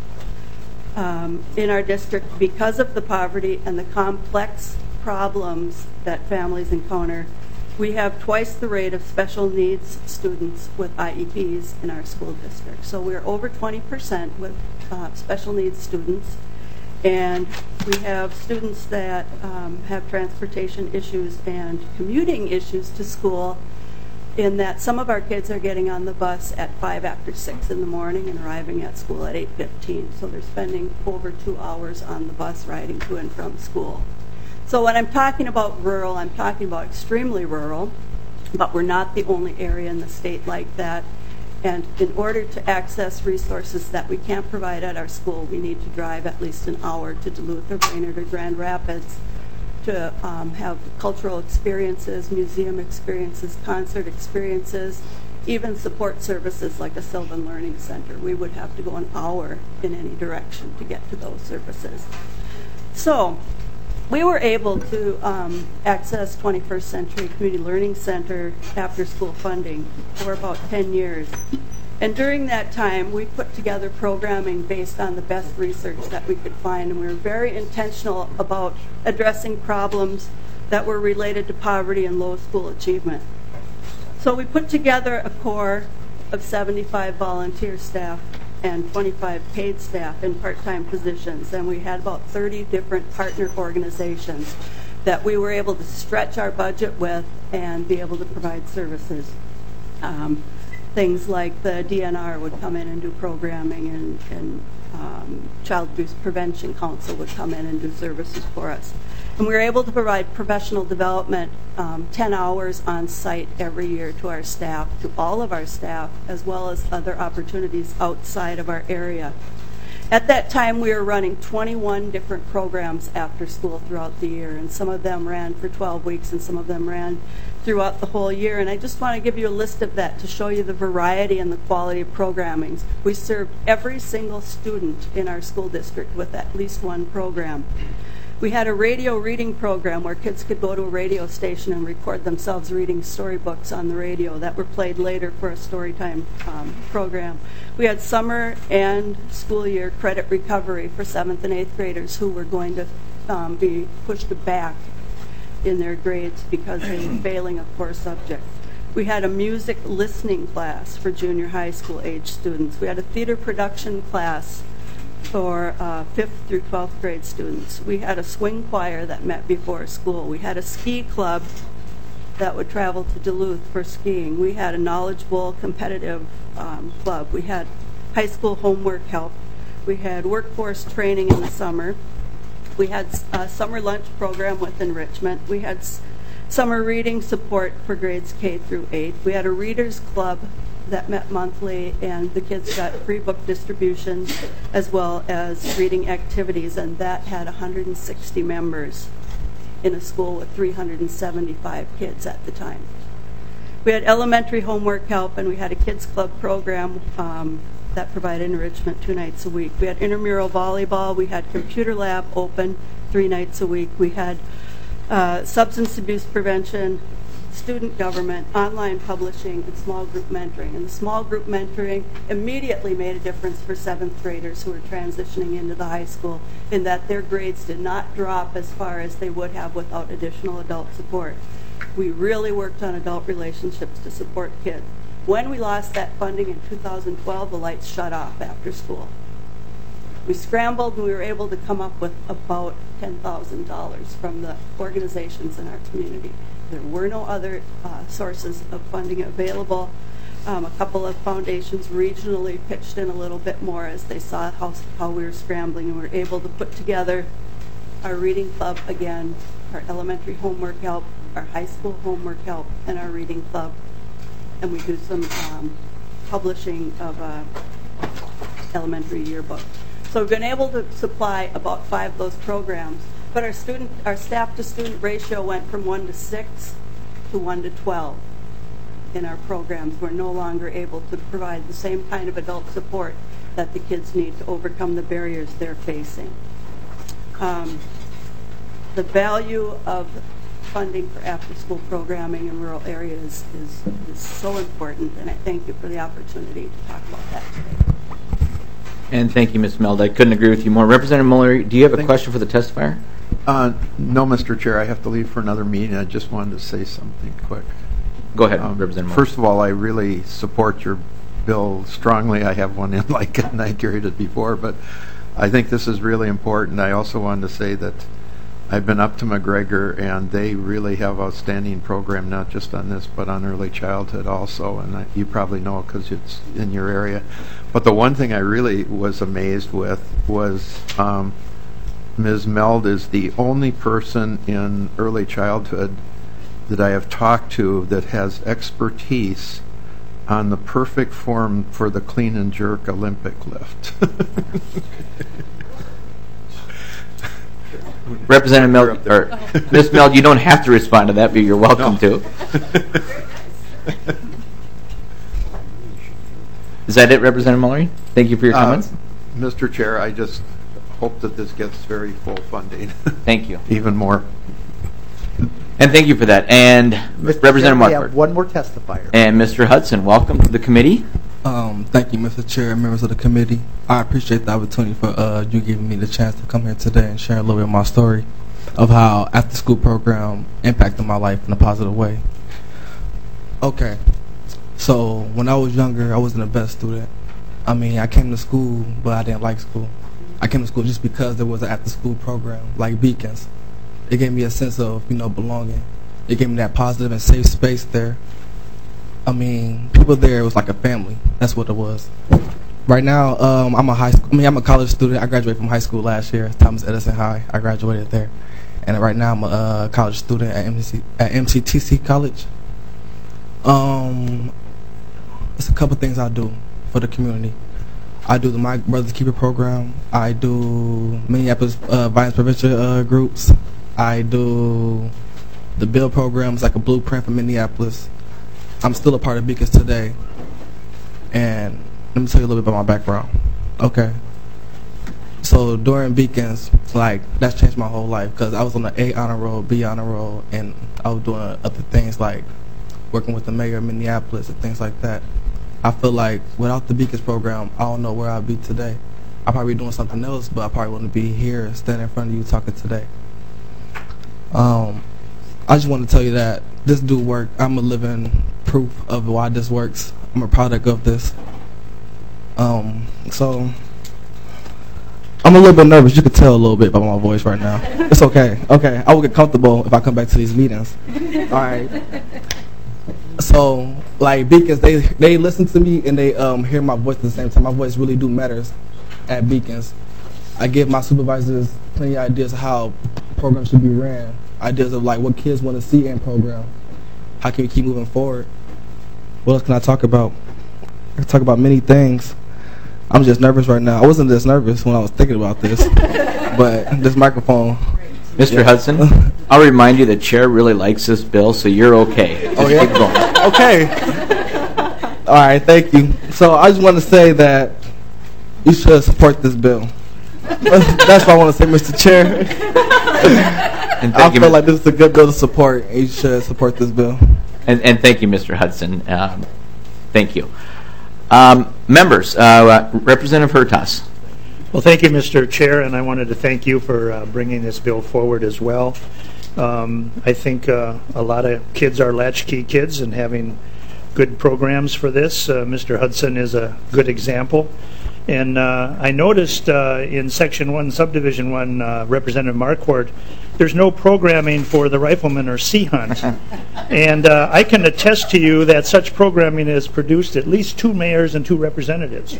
In our district, because of the poverty and the complex problems that families encounter, we have twice the rate of special needs students with IEPs in our school district. So we're over 20% with special needs students. And we have students that have transportation issues and commuting issues to school, in that some of our kids are getting on the bus at 5 after 6 in the morning and arriving at school at 8:15. So they're spending over 2 hours on the bus riding to and from school. So when I'm talking about rural, I'm talking about extremely rural, but we're not the only area in the state like that. And in order to access resources that we can't provide at our school, we need to drive at least an hour to Duluth or Brainerd or Grand Rapids to have cultural experiences, museum experiences, concert experiences, even support services like a Sylvan Learning Center. We would have to go an hour in any direction to get to those services. So we were able to access 21st Century Community Learning Center after school funding for about 10 years. And during that time, we put together programming based on the best research that we could find, and we were very intentional about addressing problems that were related to poverty and low school achievement. So we put together a core of 75 volunteer staff and 25 paid staff in part-time positions, and we had about 30 different partner organizations that we were able to stretch our budget with and be able to provide services. Things like the DNR would come in and do programming, and Child Abuse Prevention Council would come in and do services for us. And we were able to provide professional development 10 hours on site every year to our staff, to all of our staff, as well as other opportunities outside of our area. At that time, we were running 21 different programs after school throughout the year, and some of them ran for 12 weeks and some of them ran throughout the whole year. And I just want to give you a list of that to show you the variety and the quality of programming. We served every single student in our school district with at least one program. We had a radio reading program where kids could go to a radio station and record themselves reading storybooks on the radio that were played later for a storytime program. We had summer and school year credit recovery for 7th and 8th graders who were going to be pushed back in their grades because they were failing a core subject. We had a music listening class for junior high school age students. We had a theater production class for 5th through 12th grade students. We had a swing choir that met before school. We had a ski club that would travel to Duluth for skiing. We had a Knowledge Bowl competitive club. We had high school homework help. We had workforce training in the summer. We had a summer lunch program with enrichment. We had summer reading support for grades K through 8. We had a readers club that met monthly, and the kids got free book distribution as well as reading activities, and that had 160 members in a school with 375 kids at the time. We had elementary homework help, and we had a kids club program that provided enrichment 2 nights a week. We had intramural volleyball. We had computer lab open 3 nights a week. We had substance abuse prevention, student government, online publishing, and small group mentoring. And the small group mentoring immediately made a difference for 7th graders who were transitioning into the high school in that their grades did not drop as far as they would have without additional adult support. We really worked on adult relationships to support kids. When we lost that funding in 2012, the lights shut off after school. We scrambled and we were able to come up with about $10,000 from the organizations in our community. There were no other sources of funding available. A couple of foundations regionally pitched in a little bit more as they saw how we were scrambling, and we were able to put together our reading club again, our elementary homework help, our high school homework help, and our reading club. And we do some publishing of elementary yearbook. So we've been able to supply about 5 of those programs, but our staff to student ratio went from 1 to 6 to 1 to 12 in our programs. We're no longer able to provide the same kind of adult support that the kids need to overcome the barriers they're facing. The value of funding for after-school programming in rural areas is so important, and I thank you for the opportunity to talk about that today. And thank you, Ms. Meld. I couldn't agree with you more. Representative Muller, do you have a question for the testifier? No, Mr. Chair. I have to leave for another meeting. I just wanted to say something quick. Go ahead, Representative Muller. First of all, I really support your bill strongly. I have one in like it, and I carried it before, but I think this is really important. I also wanted to say that I've been up to McGregor, and they really have an outstanding program, not just on this, but on early childhood also, and you probably know because it's in your area. But the one thing I really was amazed with was Ms. Meld is the only person in early childhood that I have talked to that has expertise on the perfect form for the clean and jerk Olympic lift. Representative Meld, or Ms. Meld, you don't have to respond to that, but you're welcome to. Is that it, Representative Muller? Thank you for your comments. Mr. Chair, I just hope that this gets very full funding. Thank you. Even more. And thank you for that. And Representative Marquardt. We have one more testifier. And Mr. Hudson, welcome to the committee. Thank you, Mr. Chair and members of the committee. I appreciate the opportunity for you giving me the chance to come here today and share a little bit of my story of how after-school program impacted my life in a positive way. Okay, so when I was younger, I wasn't the best student. I mean, I came to school, but I didn't like school. I came to school just because there was an after-school program, like Beacons. It gave me a sense of, belonging. It gave me that positive and safe space there. I mean, people there, it was like a family. That's what it was. Right now, I'm a college student. I graduated from high school last year, Thomas Edison High. I graduated there, and right now I'm a college student at MCTC College. There's a couple things I do for the community. I do the My Brother's Keeper program. I do Minneapolis violence prevention groups. I do the Build programs, like a blueprint for Minneapolis. I'm still a part of Beacons today, and let me tell you a little bit about my background. Okay. So during Beacons, like, that's changed my whole life because I was on the A honor roll, B honor roll, and I was doing other things like working with the mayor of Minneapolis and things like that. I feel like without the Beacons program, I don't know where I'd be today. I'd probably be doing something else, but I probably wouldn't be here standing in front of you talking today. I just want to tell you that this do work. I'm a living proof of why this works. I'm a product of this. So I'm a little bit nervous. You can tell a little bit by my voice right now. It's okay. Okay, I will get comfortable if I come back to these meetings. All right. So, like, Beacons, they listen to me and they hear my voice at the same time. My voice really do matters at Beacons. I give my supervisors plenty of ideas of how programs should be ran. Ideas of, like, what kids want to see in program. How can we keep moving forward? What else can I talk about? I can talk about many things. I'm just nervous right now. I wasn't this nervous when I was thinking about this, but this microphone. Mr. Hudson, I'll remind you the chair really likes this bill, so you're okay. Just keep going. Okay. All right, thank you. So I just want to say that you should support this bill. That's what I want to say, Mr. Chair. And I feel like this is a good bill to support, and you should support this bill. And thank you, Mr. Hudson. Thank you. Members, Representative Hertas. Well, thank you, Mr. Chair, and I wanted to thank you for bringing this bill forward as well. I think a lot of kids are latchkey kids, and having good programs for this, Mr. Hudson is a good example. And I noticed in Section 1, Subdivision 1, Representative Marquardt, there's no programming for the rifleman or sea hunt. And I can attest to you that such programming has produced at least 2 mayors and 2 representatives.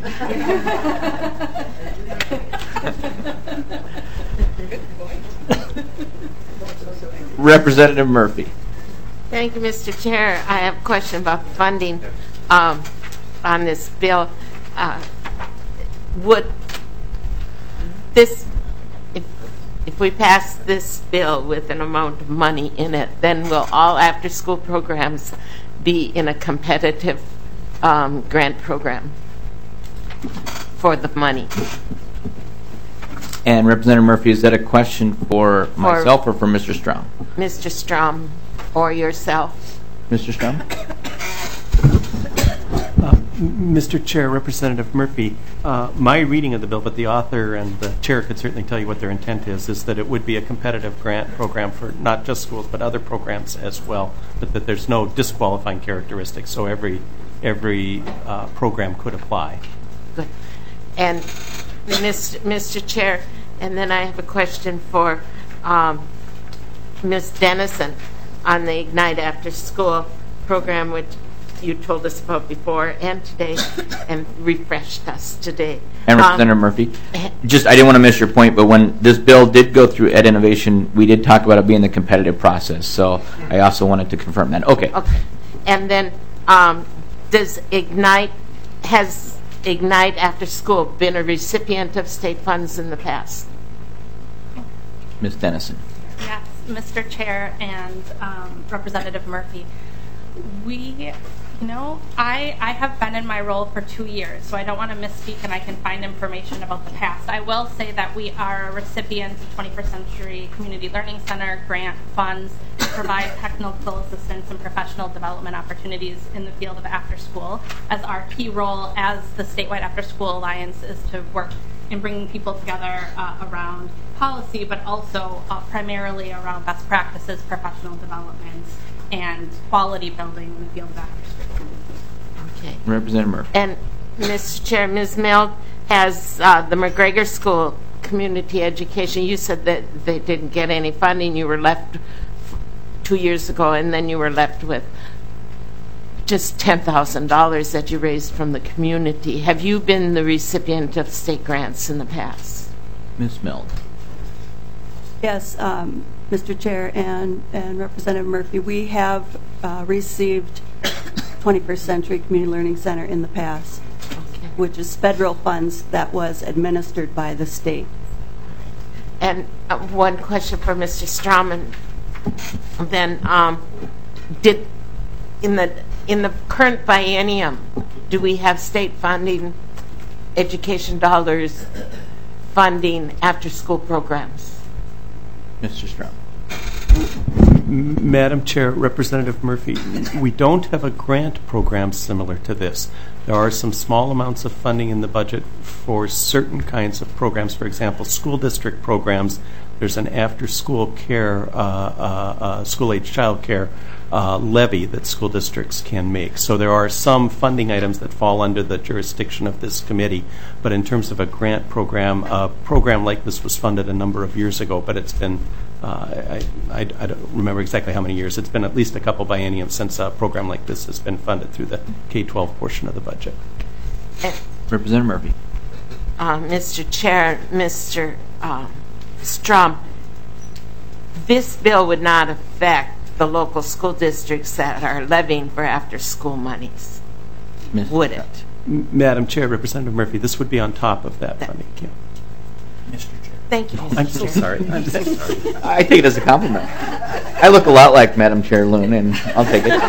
Representative Murphy. Thank you, Mr. Chair. I have a question about funding on this bill. Would this, if we pass this bill with an amount of money in it, then will all after-school programs be in a competitive grant program for the money? And Representative Murphy, is that a question for myself or for Mr. Strom? Mr. Strom or yourself. Mr. Strom? Mr. Chair, Representative Murphy, my reading of the bill, but the author and the chair could certainly tell you what their intent is that it would be a competitive grant program for not just schools but other programs as well, but that there's no disqualifying characteristics, so every program could apply. Good. And Mr. Chair, and then I have a question for Ms. Dennison on the Ignite After School program, which you told us about before and today and refreshed us today. And Representative Murphy, I didn't want to miss your point, but when this bill did go through Ed Innovation, we did talk about it being the competitive process, so I also wanted to confirm that. Okay. And then has Ignite After School been a recipient of state funds in the past? Ms. Dennison. Yes, Mr. Chair and Representative Murphy. I have been in my role for 2 years, so I don't want to misspeak, and I can find information about the past. I will say that we are a recipient of 21st Century Community Learning Center grant funds to provide technical assistance and professional development opportunities in the field of after school, as our key role as the Statewide After School Alliance is to work in bringing people together around policy, but also primarily around best practices, professional development, and quality building in the field of after school. Okay. Representative Murphy. And Mr. Chair, Ms. Meld has the McGregor School Community Education. You said that they didn't get any funding. You were left 2 years ago, and then you were left with just $10,000 that you raised from the community. Have you been the recipient of state grants in the past? Ms. Meld. Yes, Mr. Chair and Representative Murphy, we have received 21st Century Community Learning Center in the past, which is federal funds that was administered by the state. And one question for Mr. Strawman. Then, in the current biennium, do we have state funding, education dollars, funding after-school programs? Mr. Strawman. Madam Chair, Representative Murphy, we don't have a grant program similar to this. There are some small amounts of funding in the budget for certain kinds of programs. For example, school district programs. There's an after-school care, school-age child care levy that school districts can make. So there are some funding items that fall under the jurisdiction of this committee. But in terms of a grant program, a program like this was funded a number of years ago, but it's been, I don't remember exactly how many years. It's been at least a couple bienniums since a program like this has been funded through the K-12 portion of the budget. Representative Murphy. Mr. Chair, Mr. Strum, this bill would not affect the local school districts that are levying for after-school monies, would it? Madam Chair, Representative Murphy, this would be on top of that funding. Yeah. Mr. Chair. Thank you, Mr. I'm so Chair. sorry. I'm so sorry. I take it as a compliment. I look a lot like Madam Chair Loon, and I'll take it.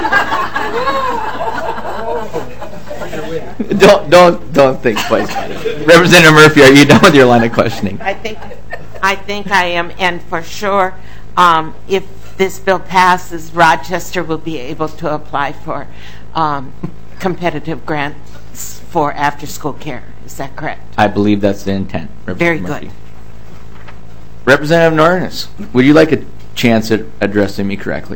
Don't think twice about it. Representative Murphy, are you done with your line of questioning? I think I am, and for sure, if this bill passes, Rochester will be able to apply for competitive grants for after-school care. Is that correct? I believe that's the intent. Very good. Representative Norris, would you like a chance at addressing me correctly?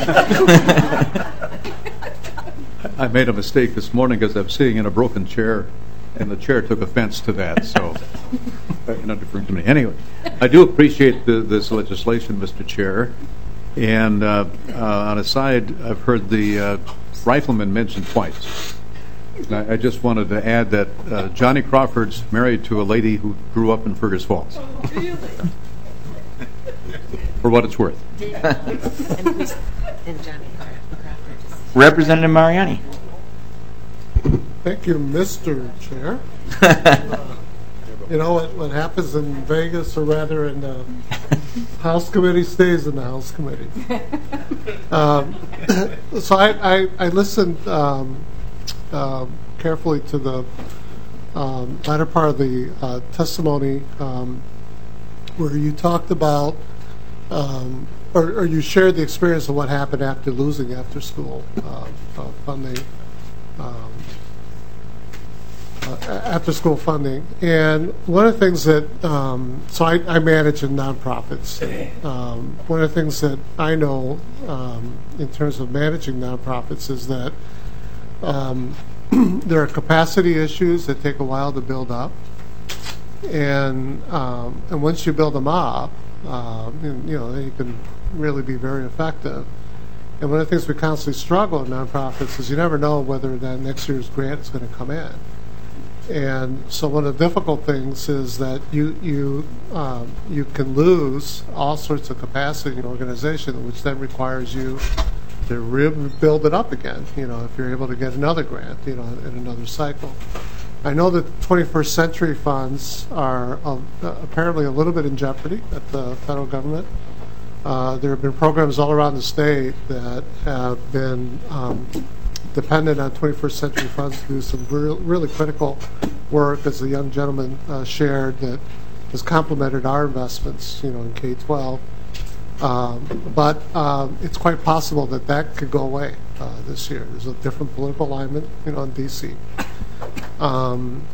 I made a mistake this morning because I'm sitting in a broken chair, and the chair took offense to that, so not different to me. Anyway, I do appreciate this legislation, Mr. Chair. And on a side, I've heard the rifleman mentioned twice. And I just wanted to add that Johnny Crawford's married to a lady who grew up in Fergus Falls. Really? For what it's worth. And Johnny Crawford. Representative Mariani. Thank you, Mr. Chair. You know, what happens in Vegas, or rather in the House Committee, stays in the House Committee. So I listened carefully to the latter part of the testimony where you talked about, or you shared the experience of what happened after losing after-school funding. After-school funding, and one of the things that so I manage in nonprofits. One of the things that I know in terms of managing nonprofits is that there are capacity issues that take a while to build up, and once you build them up, you know, you can really be very effective. And one of the things we constantly struggle in nonprofits is you never know whether that next year's grant is going to come in. And so one of the difficult things is that you can lose all sorts of capacity in an organization, which then requires you to build it up again, you know, if you're able to get another grant, you know, in another cycle. I know that 21st Century funds are apparently a little bit in jeopardy at the federal government. There have been programs all around the state that have been dependent on 21st Century funds to do some really critical work, as the young gentleman shared, that has complemented our investments, you know, in K-12. But it's quite possible that that could go away this year. There's a different political alignment, you know, in D.C. And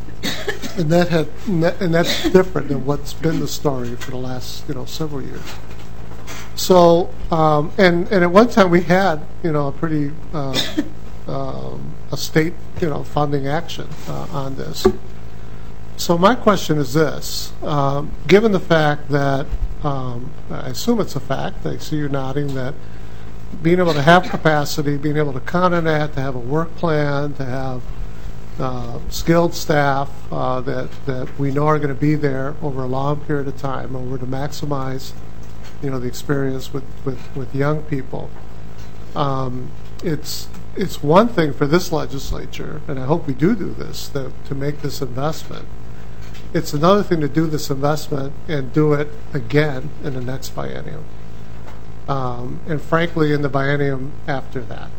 that's different than what's been the story for the last, you know, several years. So, and at one time we had, you know, a pretty a state, you know, funding action on this. So my question is this: given the fact that I assume it's a fact, I see you nodding, that being able to have capacity, being able to count on that, to have a work plan, to have skilled staff that we know are going to be there over a long period of time, and we're to maximize, the experience with young people. It's one thing for this legislature, and I hope we do this, to make this investment. It's another thing to do this investment and do it again in the next biennium, and frankly in the biennium after that.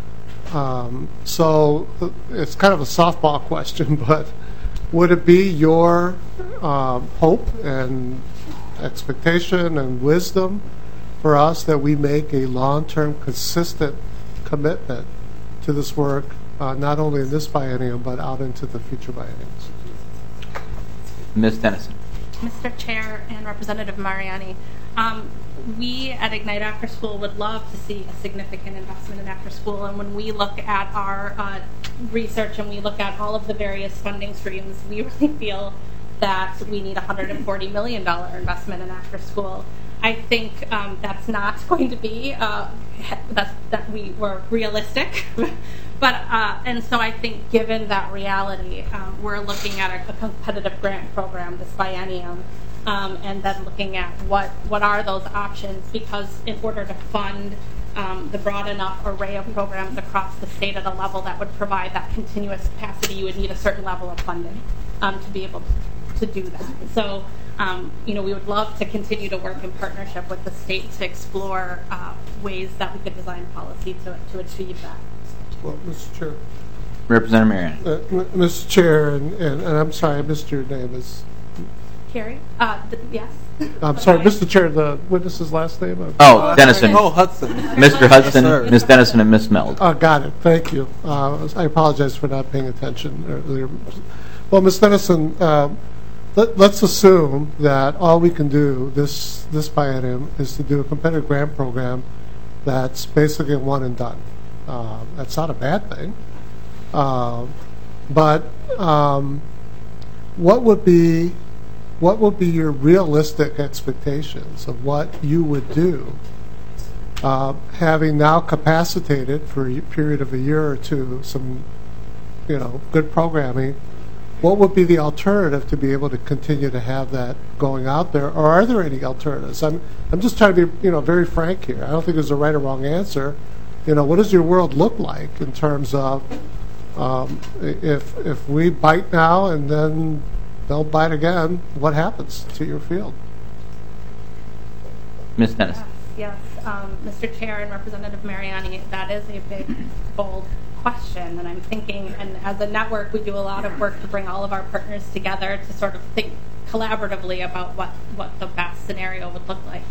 So it's kind of a softball question, but would it be your hope and expectation and wisdom for us that we make a long-term, consistent commitment to this work, not only in this biennium, but out into the future bienniums? Ms. Dennison. Mr. Chair and Representative Mariani, we at Ignite After School would love to see a significant investment in after school, and when we look at our research and we look at all of the various funding streams, we really feel that we need a $140 million investment in after school. I think that's not going to be that we were realistic, but and so I think given that reality, we're looking at a competitive grant program this biennium, and then looking at what are those options, because in order to fund the broad enough array of programs across the state at a level that would provide that continuous capacity, you would need a certain level of funding to be able to do that. So, we would love to continue to work in partnership with the state to explore ways that we could design policy to achieve that. Well, Mr. Chair. Representative Mariani. Mr. Chair, and I'm sorry, I missed your name. Is Carrie? Yes. I'm sorry, Mr. Chair, the witness's last name? Dennison. Oh, Hudson. Mr. Hudson, Ms. Dennison, and Ms. Meld. Got it. Thank you. I apologize for not paying attention earlier. Well, Ms. Dennison, let's assume that all we can do this biennium is to do a competitive grant program that's basically a one and done. That's not a bad thing. But what would be your realistic expectations of what you would do, having now capacitated for a period of a year or two some, good programming? What would be the alternative to be able to continue to have that going out there, or are there any alternatives? I'm just trying to be, very frank here. I don't think there's a right or wrong answer. What does your world look like in terms of if we bite now and then they'll bite again, what happens to your field? Ms. Dennison. Yes, Mr. Chair and Representative Mariani, that is a big, bold question, and I'm thinking, and as a network, we do a lot of work to bring all of our partners together to sort of think collaboratively about what the best scenario would look like.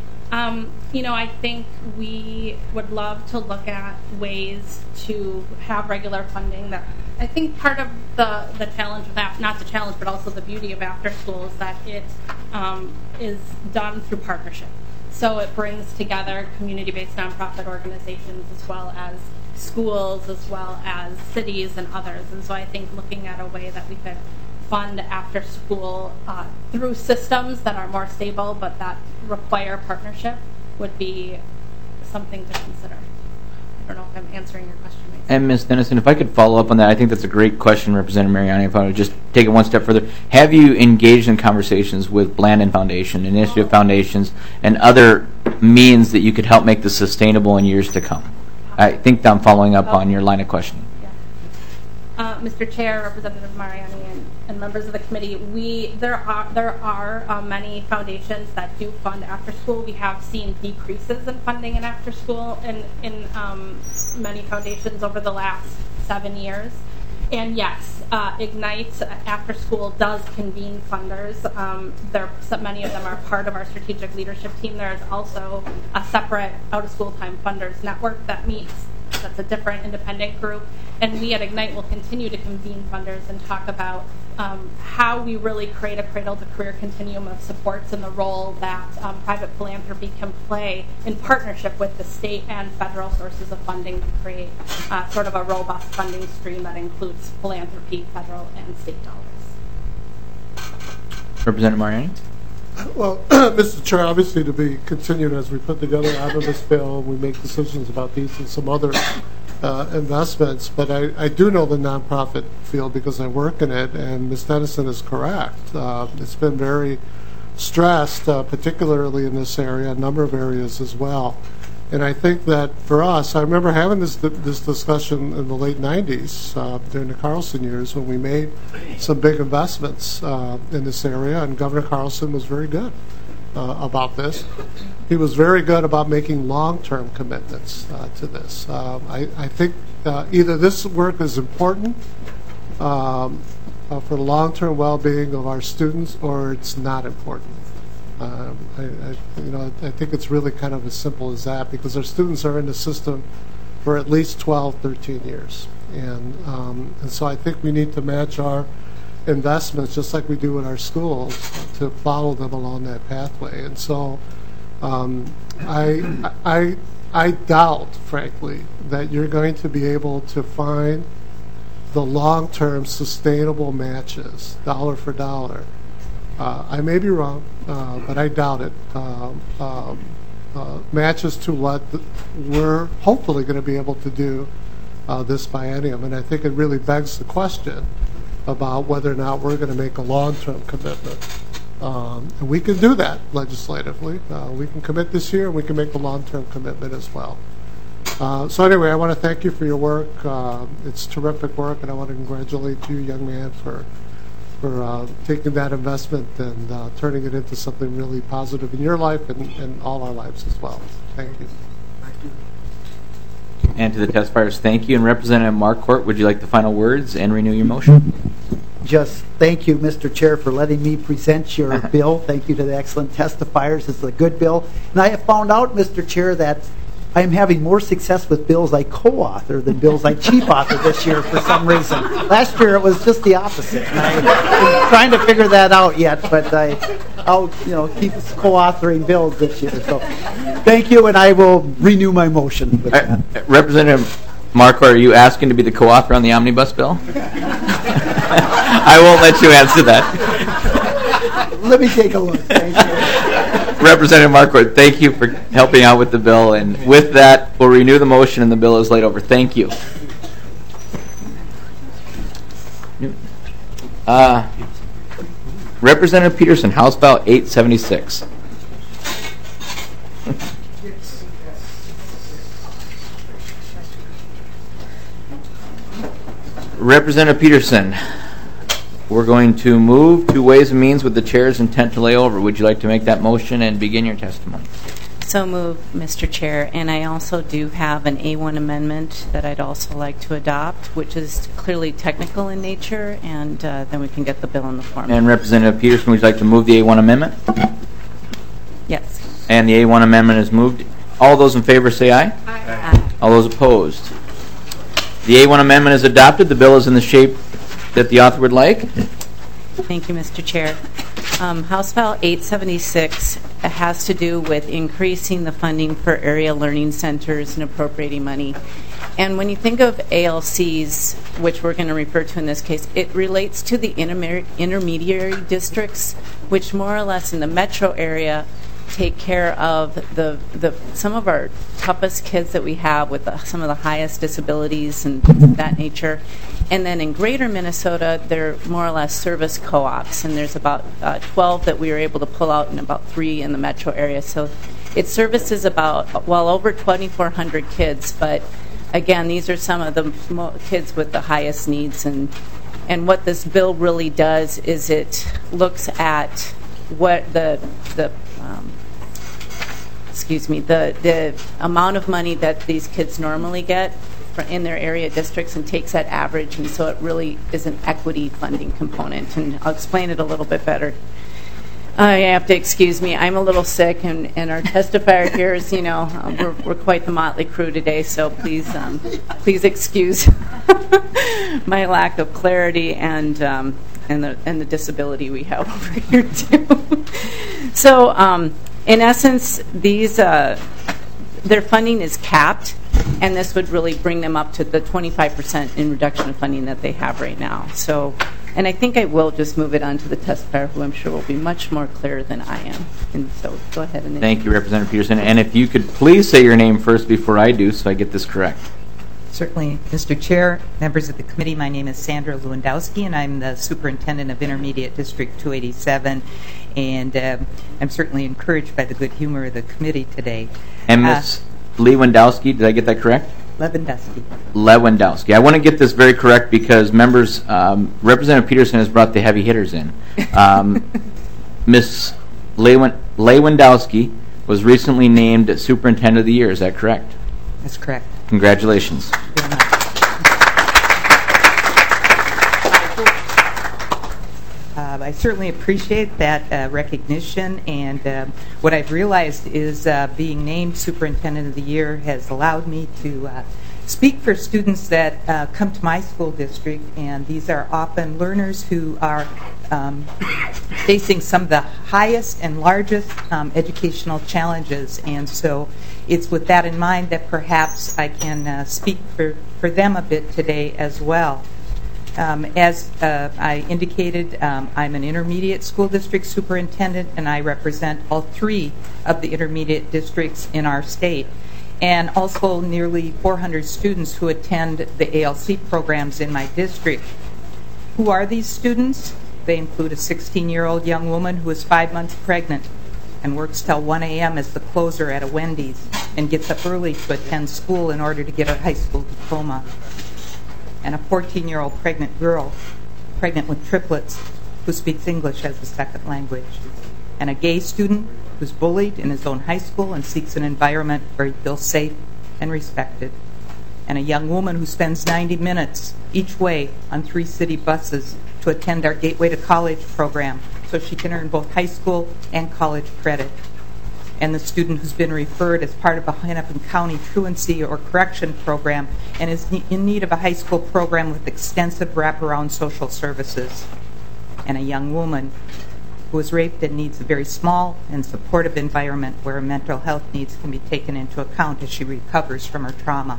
I think we would love to look at ways to have regular funding. That I think part of the challenge of that, not the challenge, but also the beauty of after school is that it is done through partnership. So it brings together community-based nonprofit organizations as well as schools, as well as cities and others. And so I think looking at a way that we could fund after school through systems that are more stable but that require partnership would be something to consider. I don't know if I'm answering your question. And Ms. Dennison, if I could follow up on that, I think that's a great question, Representative Mariani. If I would just take it one step further, have you engaged in conversations with Blandin Foundation, Initiative Foundations, and other means that you could help make this sustainable in years to come? I think I'm following up on your line of questioning. Mr. Chair, Representative Mariani, and members of the committee, there are many foundations that do fund after school. We have seen decreases in funding in after school in many foundations over the last 7 years. And yes, Ignite After School does convene funders. Many of them are part of our strategic leadership team. There is also a separate out-of-school time funders network that meets. That's a different independent group. And we at Ignite will continue to convene funders and talk about how we really create a cradle-to-career continuum of supports and the role that private philanthropy can play in partnership with the state and federal sources of funding to create sort of a robust funding stream that includes philanthropy, federal, and state dollars. Representative Mariani? Well, Mr. Chair, obviously to be continued as we put together omnibus bill, we make decisions about these and some other investments. But I do know the nonprofit field because I work in it, and Ms. Dennison is correct. It's been very stressed, particularly in this area, a number of areas as well. And I think that for us, I remember having this discussion in the late 90s during the Carlson years when we made some big investments in this area, and Governor Carlson was very good about this. He was very good about making long-term commitments to this. I think either this work is important for the long-term well-being of our students, or it's not important. I think it's really kind of as simple as that, because our students are in the system for at least 12, 13 years. And so I think we need to match our investments, just like we do in our schools, to follow them along that pathway. And so I doubt, frankly, that you're going to be able to find the long-term sustainable matches, dollar for dollar. I may be wrong, but I doubt it. Matches to what we're hopefully going to be able to do this biennium. And I think it really begs the question about whether or not we're going to make a long-term commitment. And we can do that legislatively. We can commit this year, and we can make the long-term commitment as well. So anyway, I want to thank you for your work. It's terrific work, and I want to congratulate you, young man, for taking that investment and turning it into something really positive in your life and all our lives as well. Thank you. And to the testifiers, thank you. And Representative Marquardt, would you like the final words and renew your motion? Just thank you, Mr. Chair, for letting me present your bill. Thank you to the excellent testifiers. It's a good bill. And I have found out, Mr. Chair, that I am having more success with bills I co-author than bills I chief author this year for some reason. Last year it was just the opposite. And I'm trying to figure that out yet, but I'll keep co-authoring bills this year. So thank you, and I will renew my motion with that. Representative Marquardt, are you asking to be the co-author on the omnibus bill? I won't let you answer that. Let me take a look. Thank you. Representative Marquardt, thank you for helping out with the bill. And with that, we'll renew the motion, and the bill is laid over. Thank you. Representative Peterson, House File 876. Representative Peterson, we're going to move to Ways and Means with the chair's intent to lay over. Would you like to make that motion and begin your testimony? So moved, Mr. Chair. And I also do have an A1 amendment that I'd also like to adopt, which is clearly technical in nature, and then we can get the bill in the form. And Representative Peterson, would you like to move the A1 amendment? Yes. And the A1 amendment is moved. All those in favor say aye. Aye. All those opposed? The A1 amendment is adopted. The bill is in the shape that the author would like. Thank you, Mr. Chair. House File 876 has to do with increasing the funding for area learning centers and appropriating money. And when you think of ALCs, which we're going to refer to in this case, it relates to the intermediary districts, which more or less in the metro area take care of some of our toughest kids that we have with some of the highest disabilities and that nature. And then in greater Minnesota, they're more or less service co-ops, and there's about 12 that we were able to pull out and about 3 in the metro area. So it services about well over 2,400 kids, but again, these are some of the kids with the highest needs. And what this bill really does is it looks at what the amount of money that these kids normally get in their area districts and takes that average, and so it really is an equity funding component. And I'll explain it a little bit better. You have to excuse me. I'm a little sick, and our testifier here is, we're quite the motley crew today, so please excuse my lack of clarity and the disability we have over here too. So, in essence, their funding is capped, and this would really bring them up to the 25% in reduction of funding that they have right now. So, And I think I will just move it on to the testifier, who I'm sure will be much more clear than I am. And so go ahead and... Thank you, Representative Peterson. And if you could please say your name first before I do, so I get this correct. Certainly, Mr. Chair, members of the committee, my name is Sandra Lewandowski, and I'm the Superintendent of Intermediate District 287, and I'm certainly encouraged by the good humor of the committee today. And Ms. Lewandowski, did I get that correct? Lewandowski. I want to get this very correct because members, Representative Peterson has brought the heavy hitters in. Ms. Lewandowski was recently named Superintendent of the Year, is that correct? That's correct. Congratulations. I certainly appreciate that recognition, and what I've realized is being named Superintendent of the Year has allowed me to speak for students that come to my school district, and these are often learners who are facing some of the highest and largest educational challenges, and so it's with that in mind that perhaps I can speak for them a bit today as well. As I indicated, I'm an intermediate school district superintendent, and I represent all 3 of the intermediate districts in our state, and also nearly 400 students who attend the ALC programs in my district. Who are these students? They include a 16-year-old young woman who is 5 months pregnant and works till 1 a.m. as the closer at a Wendy's and gets up early to attend school in order to get a high school diploma. And a 14-year-old pregnant girl, pregnant with triplets, who speaks English as a second language. And a gay student who's bullied in his own high school and seeks an environment where he feels safe and respected. And a young woman who spends 90 minutes each way on 3 city buses to attend our Gateway to College program so she can earn both high school and college credit. And the student who's been referred as part of a Hennepin County truancy or correction program and is in need of a high school program with extensive wraparound social services. And a young woman who was raped and needs a very small and supportive environment where her mental health needs can be taken into account as she recovers from her trauma.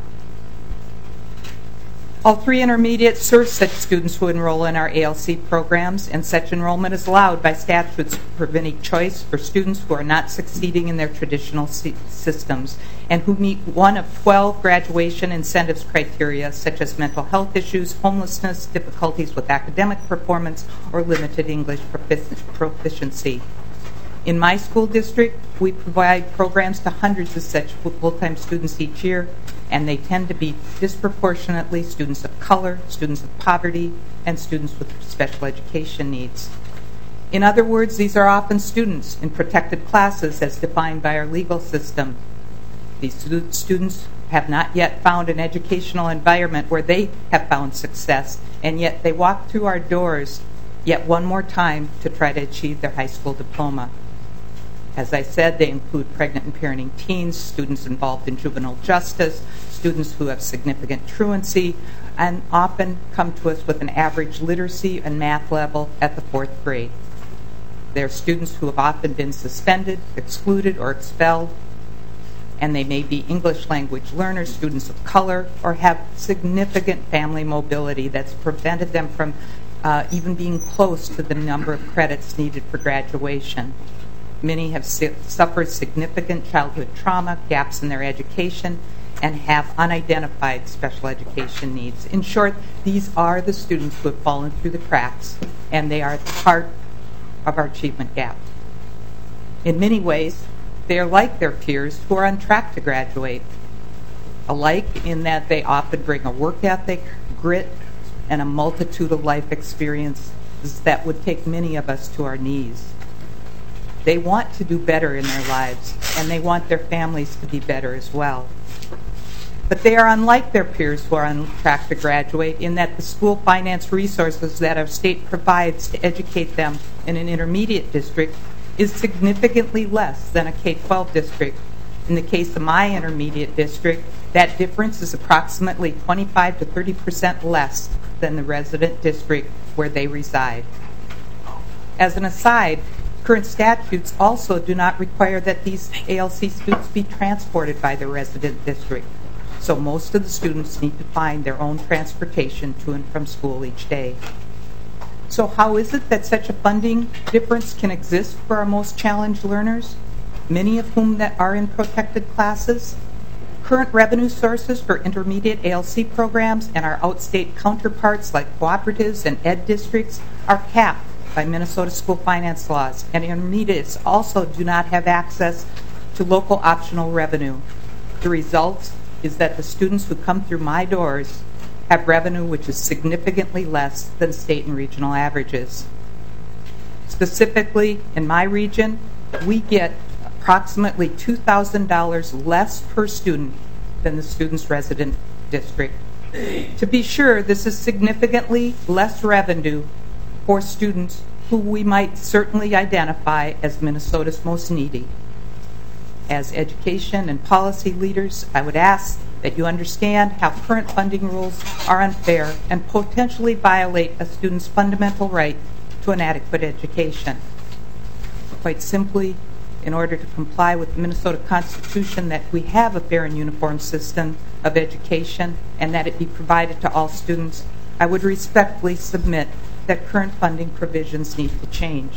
All 3 intermediates serve such students who enroll in our ALC programs, and such enrollment is allowed by statutes preventing choice for students who are not succeeding in their traditional systems and who meet one of 12 graduation incentives criteria, such as mental health issues, homelessness, difficulties with academic performance, or limited English proficiency. In my school district, we provide programs to hundreds of such full-time students each year, and they tend to be disproportionately students of color, students of poverty, and students with special education needs. In other words, these are often students in protected classes as defined by our legal system. These students have not yet found an educational environment where they have found success, and yet they walk through our doors yet one more time to try to achieve their high school diploma. As I said, they include pregnant and parenting teens, students involved in juvenile justice, students who have significant truancy, and often come to us with an average literacy and math level at the 4th grade. They're students who have often been suspended, excluded, or expelled, and they may be English language learners, students of color, or have significant family mobility that's prevented them from even being close to the number of credits needed for graduation. Many have suffered significant childhood trauma, gaps in their education, and have unidentified special education needs. In short, these are the students who have fallen through the cracks, and they are at the heart of our achievement gap. In many ways, they are like their peers who are on track to graduate, alike in that they often bring a work ethic, grit, and a multitude of life experiences that would take many of us to our knees. They want to do better in their lives, and they want their families to be better as well. But they are unlike their peers who are on track to graduate in that the school finance resources that our state provides to educate them in an intermediate district is significantly less than a K-12 district. In the case of my intermediate district, that difference is approximately 25 to 30% less than the resident district where they reside. As an aside, current statutes also do not require that these ALC students be transported by their resident district, so most of the students need to find their own transportation to and from school each day. So how is it that such a funding difference can exist for our most challenged learners, many of whom that are in protected classes? Current revenue sources for intermediate ALC programs and our outstate counterparts like cooperatives and ed districts are capped by Minnesota school finance laws, and intermediates also do not have access to local optional revenue. The result is that the students who come through my doors have revenue which is significantly less than state and regional averages. Specifically, in my region, we get approximately $2,000 less per student than the student's resident district. To be sure, this is significantly less revenue for students who we might certainly identify as Minnesota's most needy. As education and policy leaders, I would ask that you understand how current funding rules are unfair and potentially violate a student's fundamental right to an adequate education. Quite simply, in order to comply with the Minnesota Constitution, that we have a fair and uniform system of education and that it be provided to all students, I would respectfully submit that current funding provisions need to change.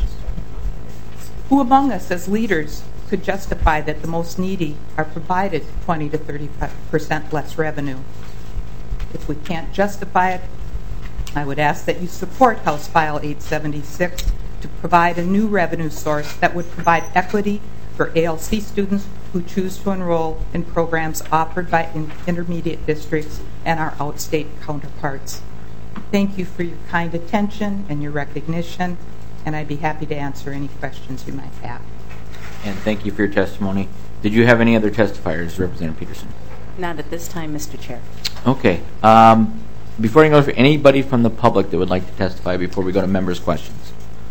Who among us as leaders could justify that the most needy are provided 20 to 35% less revenue? If we can't justify it, I would ask that you support House File 876 to provide a new revenue source that would provide equity for ALC students who choose to enroll in programs offered by intermediate districts and our outstate counterparts. Thank you for your kind attention and your recognition, and I'd be happy to answer any questions you might have. And thank you for your testimony. Did you have any other testifiers, Representative Peterson? Not at this time, Mr. Chair. Okay. Before I go, for anybody from the public that would like to testify before we go to members' questions?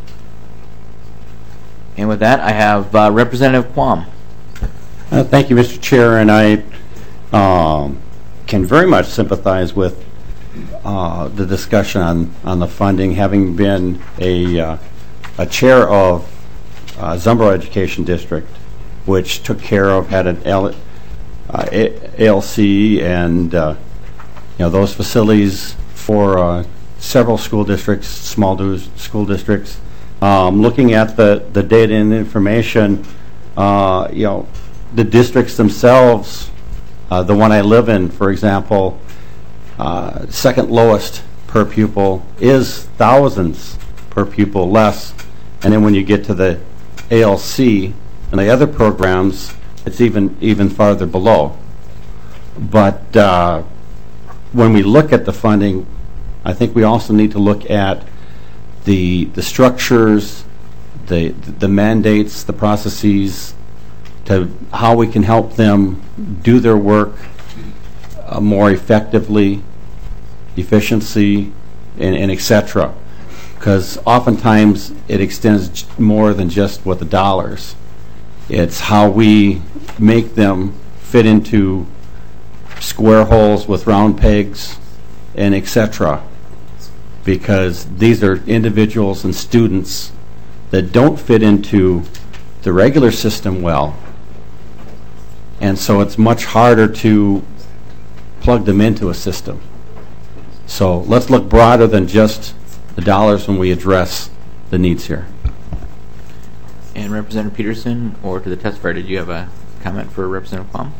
And with that, I have Representative Quam. Thank you, Mr. Chair, and I can very much sympathize with the discussion on the funding, having been a chair of Zumbro Education District, which took care of, had an ALC and those facilities for several school districts, small school districts. Looking at the data and information, the districts themselves, the one I live in, for example, second lowest per pupil is thousands per pupil less, and then when you get to the ALC and the other programs, it's even farther below. But when we look at the funding, I think we also need to look at the structures, the mandates, the processes, to how we can help them do their work more effectively, efficiency, and et cetera. Because oftentimes it extends more than just with the dollars. It's how we make them fit into square holes with round pegs and et cetera. Because these are individuals and students that don't fit into the regular system well. And so it's much harder to plug them into a system. So let's look broader than just the dollars when we address the needs here. And Representative Peterson, or to the testifier, did you have a comment for Representative Quam?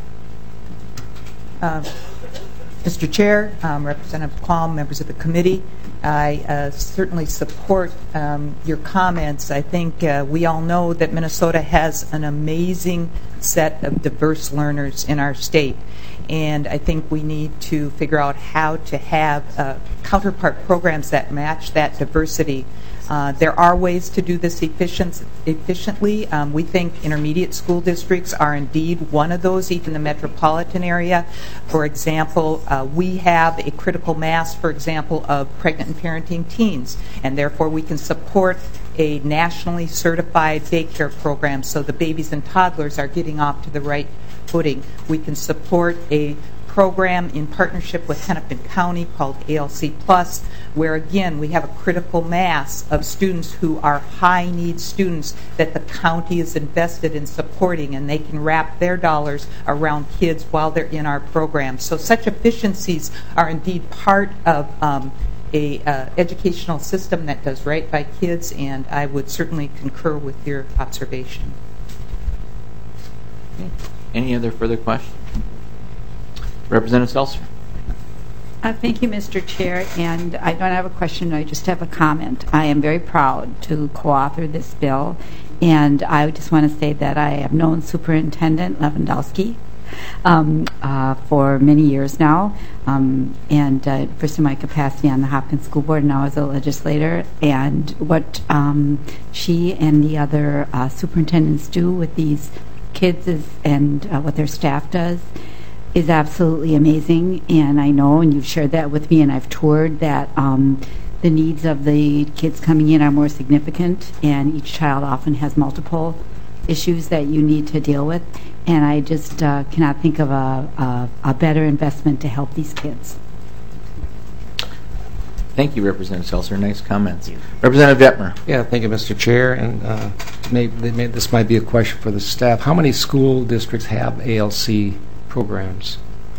Mr. Chair, Representative Quam, members of the committee, I certainly support your comments. I think we all know that Minnesota has an amazing set of diverse learners in our state, and I think we need to figure out how to have counterpart programs that match that diversity. There are ways to do this efficiently. We think intermediate school districts are indeed one of those, even the metropolitan area. For example, we have a critical mass, for example, of pregnant and parenting teens, and therefore we can support a nationally certified daycare program so the babies and toddlers are getting off to the right footing. We can support a program in partnership with Hennepin County called ALC Plus, where again we have a critical mass of students who are high need students that the county is invested in supporting, and they can wrap their dollars around kids while they're in our program. So such efficiencies are indeed part of a educational system that does right by kids, and I would certainly concur with your observation. Okay. Any other further questions? Representative Seltzer. Thank you, Mr. Chair. And I don't have a question, I just have a comment. I am very proud to co-author this bill, and I just want to say that I have known Superintendent Lewandowski for many years now, and first in my capacity on the Hopkins School Board, now as a legislator, and what she and the other superintendents do with these kids and what their staff does is absolutely amazing. And I know, and you've shared that with me, and I've toured, that the needs of the kids coming in are more significant, and each child often has multiple issues that you need to deal with. And I just cannot think of a better investment to help these kids. Thank you, Representative Seltzer. Nice comments. Representative Detmer. Yeah, thank you, Mr. Chair. And this might be a question for the staff. How many school districts have ALC programs?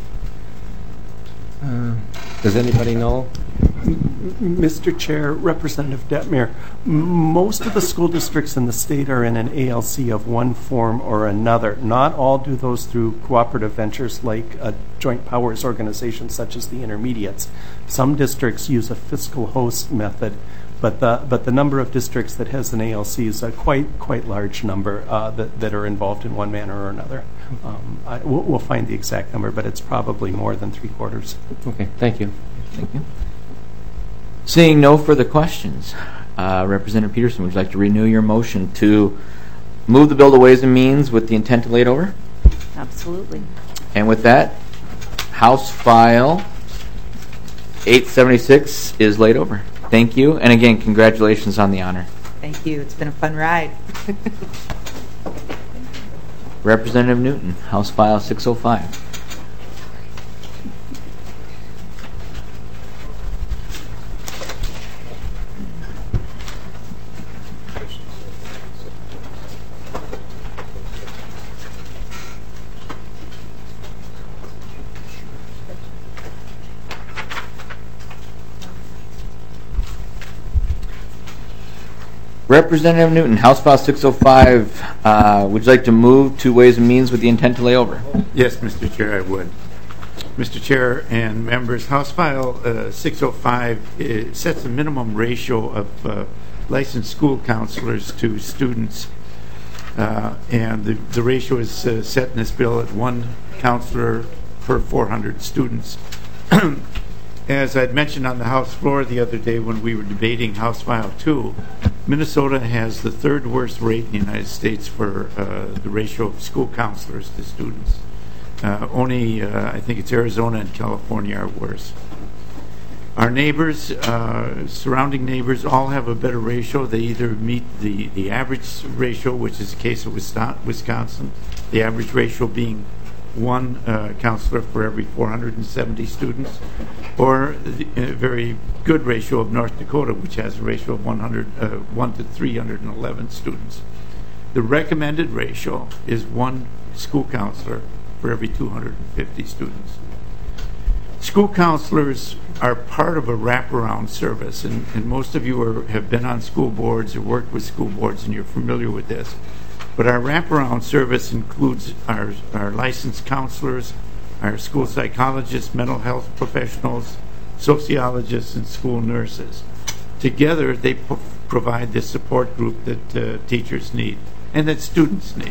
Does anybody know? Mr. Chair, Representative Detmer, most of the school districts in the state are in an ALC of one form or another. Not all do those through cooperative ventures like a joint powers organization such as the intermediates. Some districts use a fiscal host method, but the number of districts that has an ALC is a quite large number that are involved in one manner or another. We'll find the exact number, but it's probably more than 3/4. Okay, thank you. Thank you. Seeing no further questions, Representative Peterson, would you like to renew your motion to move the bill to Ways and Means with the intent to lay it over? Absolutely. And with that, House File 876 is laid over. Thank you, and again, congratulations on the honor. Thank you. It's been a fun ride. Representative Newton, House File 605. Representative Newton, House File 605, would you like to move to Ways and Means with the intent to lay over? Yes, Mr. Chair, I would. Mr. Chair and members, House File 605 sets a minimum ratio of licensed school counselors to students, and the ratio is set in this bill at one counselor per 400 students. As I'd mentioned on the House floor the other day when we were debating House File 2, Minnesota has the third worst rate in the United States for the ratio of school counselors to students. Only, I think it's Arizona and California are worse. Our neighbors, surrounding neighbors, all have a better ratio. They either meet the average ratio, which is the case of Wisconsin, the average ratio being one counselor for every 470 students, or a very good ratio of North Dakota, which has a ratio of 1 to 311 students. The recommended ratio is one school counselor for every 250 students. School counselors are part of a wraparound service, and most of you have been on school boards or worked with school boards, and you're familiar with this. But our wraparound service includes our licensed counselors, our school psychologists, mental health professionals, sociologists, and school nurses. Together, they provide the support group that teachers need and that students need.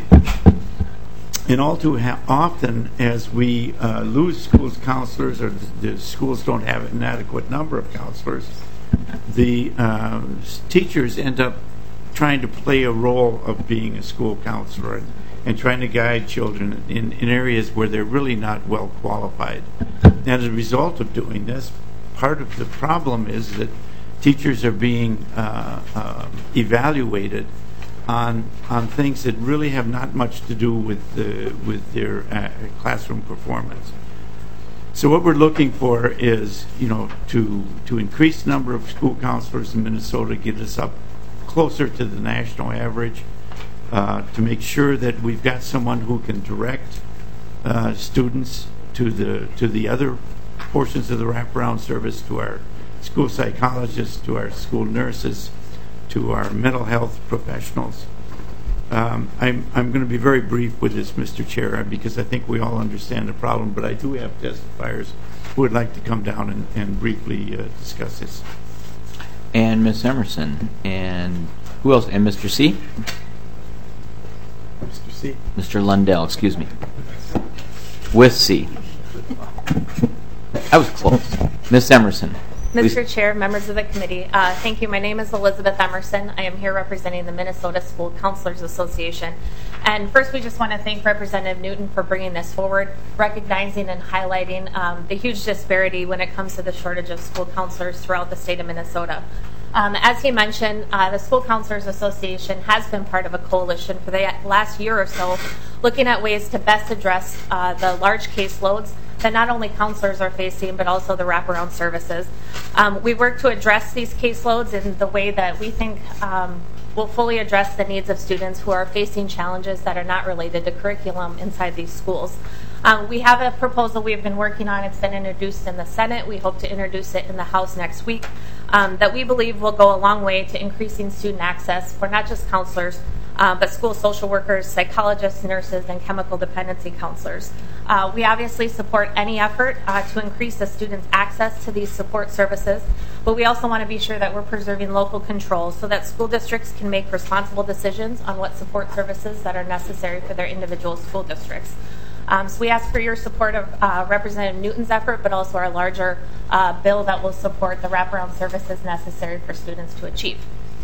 And all too often, as we lose schools counselors or the schools don't have an adequate number of counselors, the teachers end up trying to play a role of being a school counselor and trying to guide children in areas where they're really not well qualified. And as a result of doing this, part of the problem is that teachers are being evaluated on things that really have not much to do with their classroom performance. So what we're looking for is, to increase the number of school counselors in Minnesota, get us up closer to the national average, to make sure that we've got someone who can direct students to the other portions of the wraparound service, to our school psychologists, to our school nurses, to our mental health professionals. I'm going to be very brief with this, Mr. Chair, because I think we all understand the problem, but I do have testifiers who would like to come down and briefly discuss this. And Ms. Emerson, and who else? And Mr. C? Mr. C. Mr. Lundell, excuse me. With C. I was close. Ms. Emerson. Mr. Please. Chair, members of the committee, thank you. My name is Elizabeth Emerson. I am here representing the Minnesota School Counselors Association. And first, we just want to thank Representative Newton for bringing this forward, recognizing and highlighting the huge disparity when it comes to the shortage of school counselors throughout the state of Minnesota. As he mentioned, the School Counselors Association has been part of a coalition for the last year or so, looking at ways to best address the large caseloads that not only counselors are facing, but also the wraparound services. We work to address these caseloads in the way that we think will fully address the needs of students who are facing challenges that are not related to curriculum inside these schools. We have a proposal we've been working on. It's been introduced in the Senate. We hope to introduce it in the House next week that we believe will go a long way to increasing student access for not just counselors, but school social workers, psychologists, nurses, and chemical dependency counselors. We obviously support any effort to increase the students' access to these support services, but we also want to be sure that we're preserving local control so that school districts can make responsible decisions on what support services that are necessary for their individual school districts. So we ask for your support of Representative Newton's effort, but also our larger bill that will support the wraparound services necessary for students to achieve.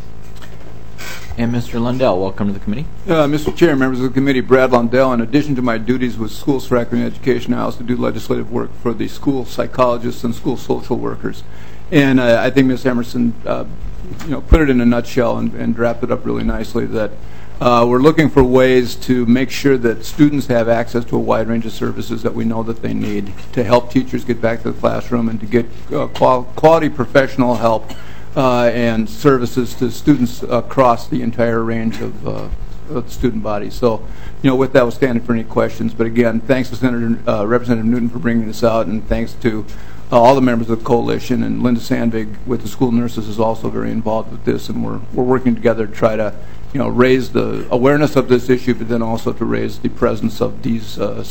And Mr. Lundell, welcome to the committee. Mr. Chair, members of the committee, Brad Lundell. In addition to my duties with Schools for Academic Education, I also do legislative work for the school psychologists and school social workers. And I think Ms. Emerson put it in a nutshell and wrapped it up really nicely, that we're looking for ways to make sure that students have access to a wide range of services that we know that they need to help teachers get back to the classroom and to get quality professional help and services to students across the entire range of the student body. So, with that, we'll stand for any questions. But again, thanks to Senator Representative Newton for bringing this out, and thanks to all the members of the coalition. And Linda Sandvig with the school nurses is also very involved with this, and we're working together to try to raise the awareness of this issue, but then also to raise the presence of these student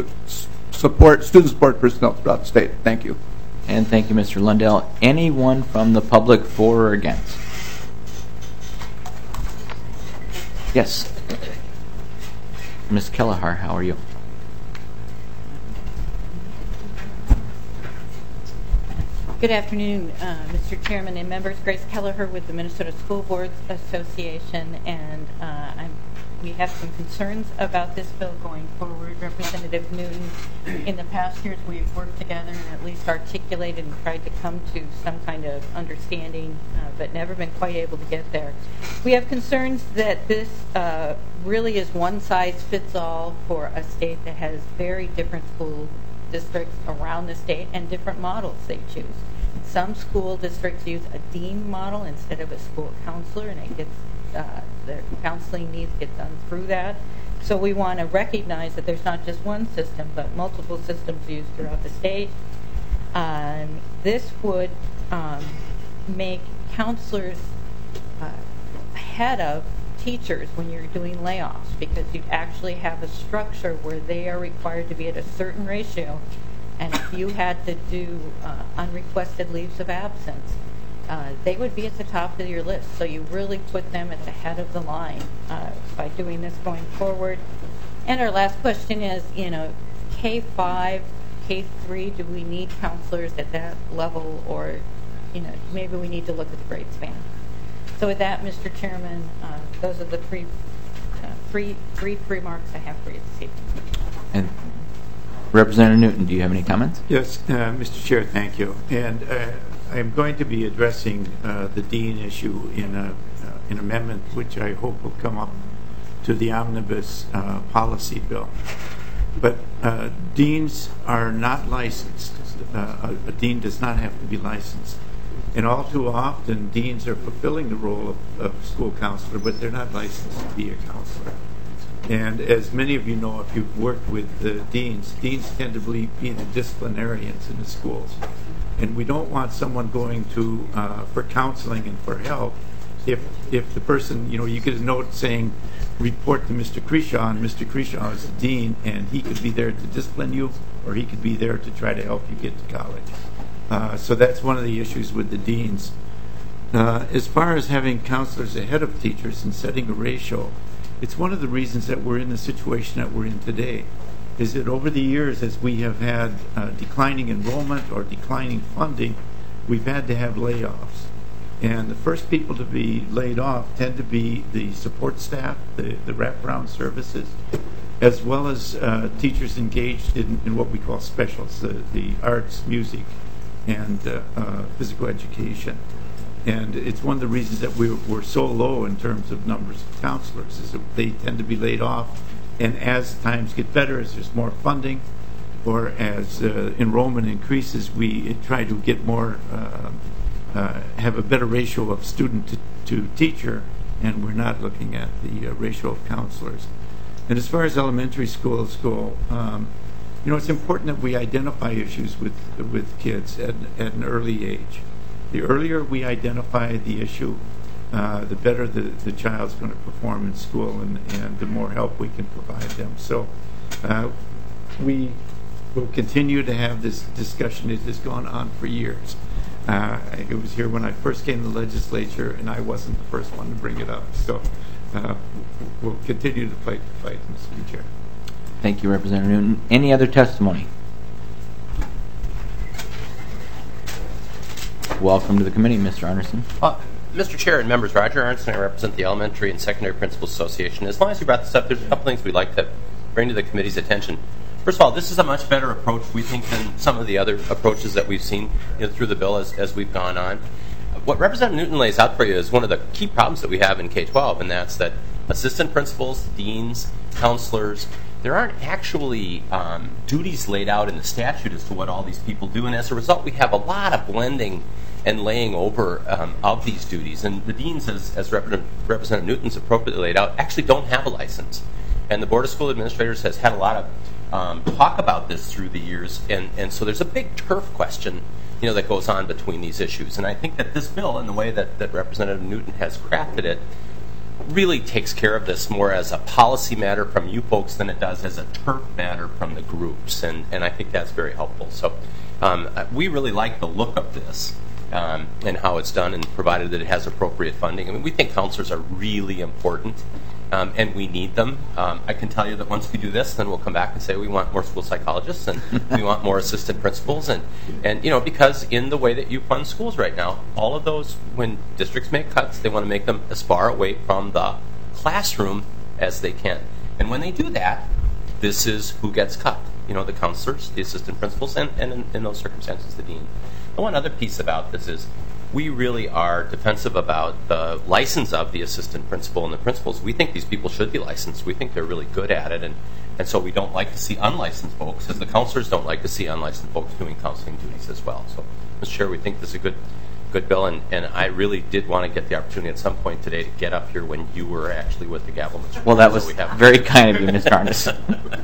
support personnel throughout the state. Thank you. And thank you, Mr. Lundell. Anyone from the public for or against? Yes. Ms. Kelleher, how are you? Good afternoon, Mr. Chairman and members. Grace Kelleher with the Minnesota School Boards Association, and we have some concerns about this bill going forward. Representative Newton, in the past years we've worked together and at least articulated and tried to come to some kind of understanding, but never been quite able to get there. We have concerns that this really is one size fits all for a state that has very different school districts around the state and different models they choose. Some school districts use a dean model instead of a school counselor, and it gets their counseling needs get done through that. So we want to recognize that there's not just one system, but multiple systems used throughout the state. This would make counselors ahead of teachers when you're doing layoffs, because you actually have a structure where they are required to be at a certain ratio, and if you had to do unrequested leaves of absence, they would be at the top of your list. So you really put them at the head of the line by doing this going forward. And our last question is, K-5, K-3, do we need counselors at that level, or maybe we need to look at the grade span? So with that, Mr. Chairman, those are the three remarks I have for you this evening. And Representative Newton, do you have any comments? Yes, Mr. Chair, thank you. And I'm going to be addressing the dean issue in an amendment which I hope will come up to the omnibus policy bill. But deans are not licensed. A dean does not have to be licensed. And all too often, deans are fulfilling the role of school counselor, but they're not licensed to be a counselor. And as many of you know, if you've worked with deans tend to be the disciplinarians in the schools. And we don't want someone going to for counseling and for help if the person, you get a note saying, report to Mr. Creshaw, and Mr. Creshaw is the dean, and he could be there to discipline you, or he could be there to try to help you get to college. So that's one of the issues with the deans. As far as having counselors ahead of teachers and setting a ratio, it's one of the reasons that we're in the situation that we're in today, is that over the years, as we have had declining enrollment or declining funding, we've had to have layoffs. And the first people to be laid off tend to be the support staff, the wraparound services, as well as teachers engaged in what we call specials, the arts, music, and physical education. And it's one of the reasons that we're so low in terms of numbers of counselors, is that they tend to be laid off. And as times get better, as there's more funding, or as enrollment increases, we try to get more, have a better ratio of student to teacher, and we're not looking at the ratio of counselors. And as far as elementary schools go, it's important that we identify issues with kids at an early age. The earlier we identify the issue, the better the child's going to perform in school, and the more help we can provide them. So we will continue to have this discussion. It has gone on for years. It was here when I first came to the legislature, and I wasn't the first one to bring it up. So we'll continue to fight the fight, Mr. Chair. Thank you, Representative Newton. Any other testimony? Welcome to the committee, Mr. Arneson. Mr. Chair and members, Roger Arneson, I represent the Elementary and Secondary Principals Association. As long as you brought this up, there's a couple things we'd like to bring to the committee's attention. First of all, this is a much better approach, we think, than some of the other approaches that we've seen through the bill as we've gone on. What Representative Newton lays out for you is one of the key problems that we have in K-12, and that's that assistant principals, deans, counselors, there aren't actually duties laid out in the statute as to what all these people do, and as a result, we have a lot of blending and laying over of these duties. And the deans, as Representative Newton's appropriately laid out, actually don't have a license. And the Board of School Administrators has had a lot of talk about this through the years, and so there's a big turf question that goes on between these issues. And I think that this bill, and the way that Representative Newton has crafted it, really takes care of this more as a policy matter from you folks than it does as a turf matter from the groups, and I think that's very helpful. So we really like the look of this and how it's done, and provided that it has appropriate funding. I mean, we think counselors are really important, and we need them. I can tell you that once we do this, then we'll come back and say we want more school psychologists, and we want more assistant principals, and because in the way that you fund schools right now, all of those, when districts make cuts, they want to make them as far away from the classroom as they can. And when they do that, this is who gets cut. The counselors, the assistant principals, and in those circumstances, the dean. And one other piece about this is we really are defensive about the license of the assistant principal and the principals. We think these people should be licensed. We think they're really good at it, and so we don't like to see unlicensed folks, as the counselors don't like to see unlicensed folks doing counseling duties as well. So, Mr. Chair, we think this is a good bill, and I really did want to get the opportunity at some point today to get up here when you were actually with the gavel, Mr. Well, that was very kind of you, Mr. Arneson.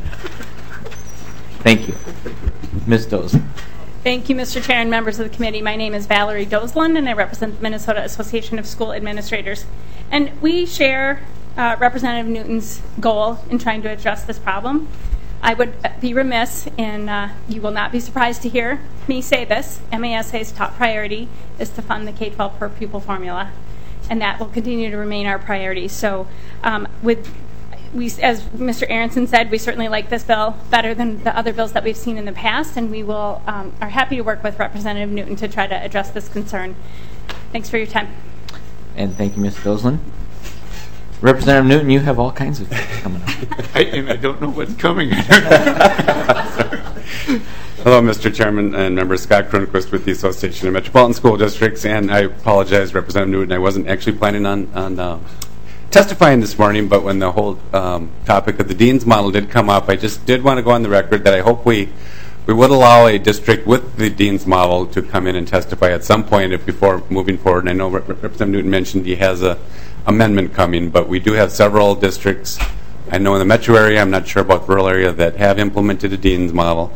Thank you. Ms. Dozen. Thank you, Mr. Chair and members of the committee. My name is Valerie Dozlund, and I represent the Minnesota Association of School Administrators. And we share Representative Newton's goal in trying to address this problem. I would be remiss, and you will not be surprised to hear me say this, MASA's top priority is to fund the K-12 per pupil formula, and that will continue to remain our priority. So as Mr. Aronson said, we certainly like this bill better than the other bills that we've seen in the past, and we are happy to work with Representative Newton to try to address this concern. Thanks for your time. And thank you, Ms. Dozlund. Representative Newton, you have all kinds of things coming up. I don't know what's coming. Hello, Mr. Chairman and members. Scott Cronquist with the Association of Metropolitan School Districts, and I apologize, Representative Newton. I wasn't actually planning on testifying this morning, but when the whole topic of the Dean's model did come up, I just did want to go on the record that I hope we would allow a district with the Dean's model to come in and testify at some point before moving forward. And I know Representative Newton mentioned he has an amendment coming, but we do have several districts. I know in the metro area, I'm not sure about the rural area, that have implemented a Dean's model.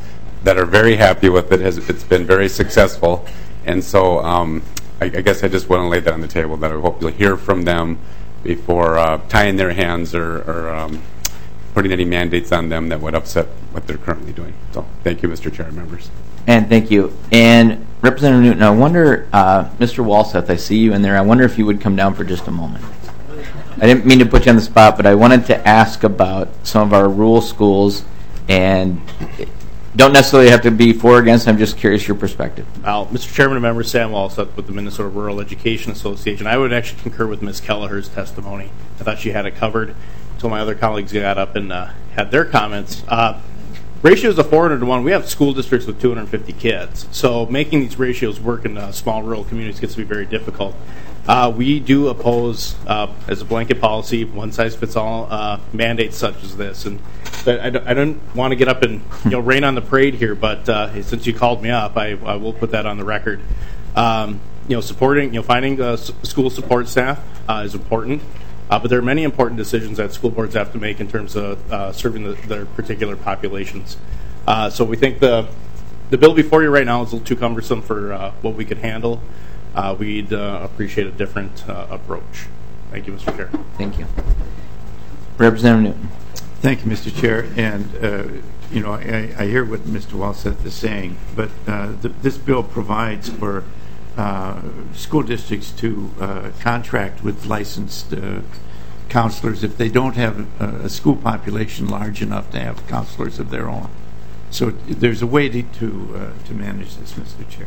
that are very happy with it. It's been very successful, and so I guess I just want to lay that on the table, that I hope you'll hear from them before tying their hands or putting any mandates on them that would upset what they're currently doing. So thank you, Mr. Chair and members. And thank you. And Representative Newton, I wonder, Mr. Walseth, I see you in there. I wonder if you would come down for just a moment. I didn't mean to put you on the spot, but I wanted to ask about some of our rural schools, and don't necessarily have to be for or against. I'm just curious your perspective. Mr. Chairman and members, Sam Walseth with the Minnesota Rural Education Association. I would actually concur with Ms. Kelleher's testimony. I thought she had it covered until my other colleagues got up and had their comments. Ratios of 400 to 1. We have school districts with 250 kids, so making these ratios work in small rural communities gets to be very difficult. We do oppose, as a blanket policy, one-size-fits-all mandates such as this. But I don't want to get up and rain on the parade here. But since you called me up, I will put that on the record. Supporting, finding school support staff is important. But there are many important decisions that school boards have to make in terms of serving their particular populations. So we think the bill before you right now is a little too cumbersome for what we could handle. We'd appreciate a different approach. Thank you, Mr. Chair. Thank you. Representative Newton. Thank you, Mr. Chair. And, I hear what Mr. Walseth is saying, but this bill provides for school districts to contract with licensed counselors if they don't have a school population large enough to have counselors of their own. So there's a way to manage this, Mr. Chair.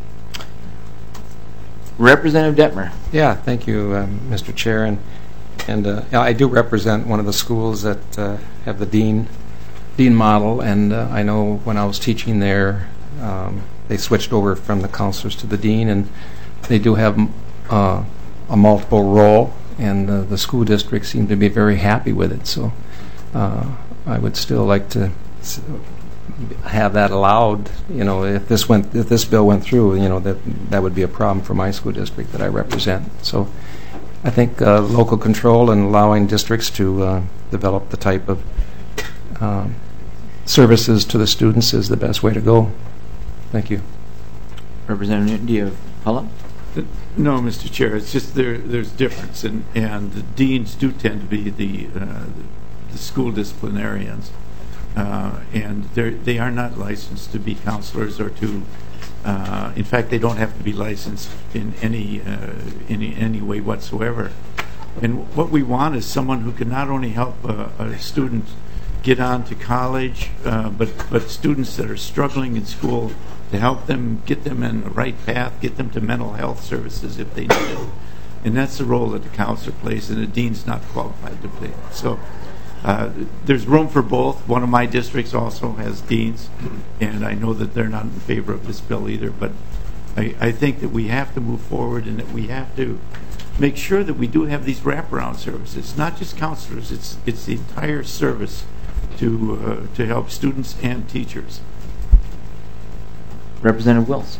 Representative Detmer. Yeah, thank you, Mr. Chair. And I do represent one of the schools that have the dean model, and I know when I was teaching there, they switched over from the counselors to the dean, and they do have a multiple role, and the school district seemed to be very happy with it. So I would still like to have that allowed. If this bill went through, that would be a problem for my school district that I represent. So I think local control and allowing districts to develop the type of services to the students is the best way to go. Thank you. Representative Newton, do you have a follow-up? No, Mr. Chair. It's just there's difference, and the deans do tend to be the school disciplinarians, and they are not licensed to be counselors or to. In fact, they don't have to be licensed in any way whatsoever. And what we want is someone who can not only help a student get on to college, but students that are struggling in school, to help them, get them in the right path, get them to mental health services if they need it. And that's the role that the counselor plays, and the dean's not qualified to play. So there's room for both. One of my districts also has deans, and I know that they're not in favor of this bill either, but I think that we have to move forward, and that we have to make sure that we do have these wraparound services. It's not just counselors, it's the entire service to help students and teachers. Representative Wills.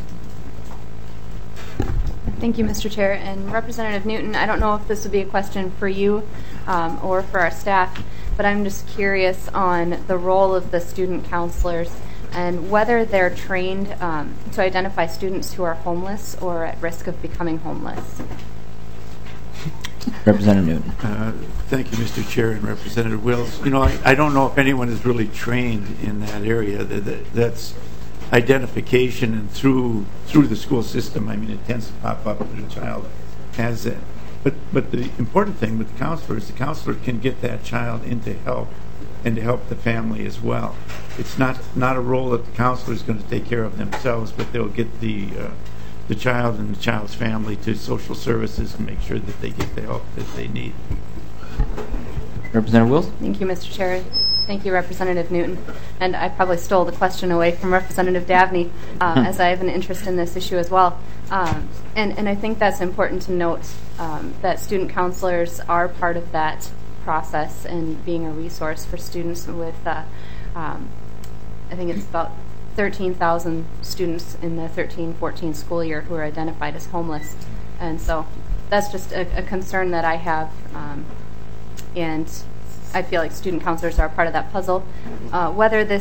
Thank you, Mr. Chair. And Representative Newton, I don't know if this would be a question for you or for our staff, but I'm just curious on the role of the student counselors and whether they're trained to identify students who are homeless or at risk of becoming homeless. Representative Newton. Thank you, Mr. Chair, and Representative Wills. I don't know if anyone is really trained in that area. That's identification, and through the school system, it tends to pop up when a child has that. But the important thing with the counselor is the counselor can get that child into help and to help the family as well. It's not a role that the counselor is going to take care of themselves, but they'll get the child and the child's family to social services and make sure that they get the help that they need. Representative Wills. Thank you, Mr. Chair. Thank you, Representative Newton. And I probably stole the question away from Representative Davney, as I have an interest in this issue as well. And I think that's important to note, that student counselors are part of that process and being a resource for students with, I think it's about 13,000 students in the 13-14 school year who are identified as homeless. And so that's just a concern that I have, and I feel like student counselors are part of that puzzle. Whether this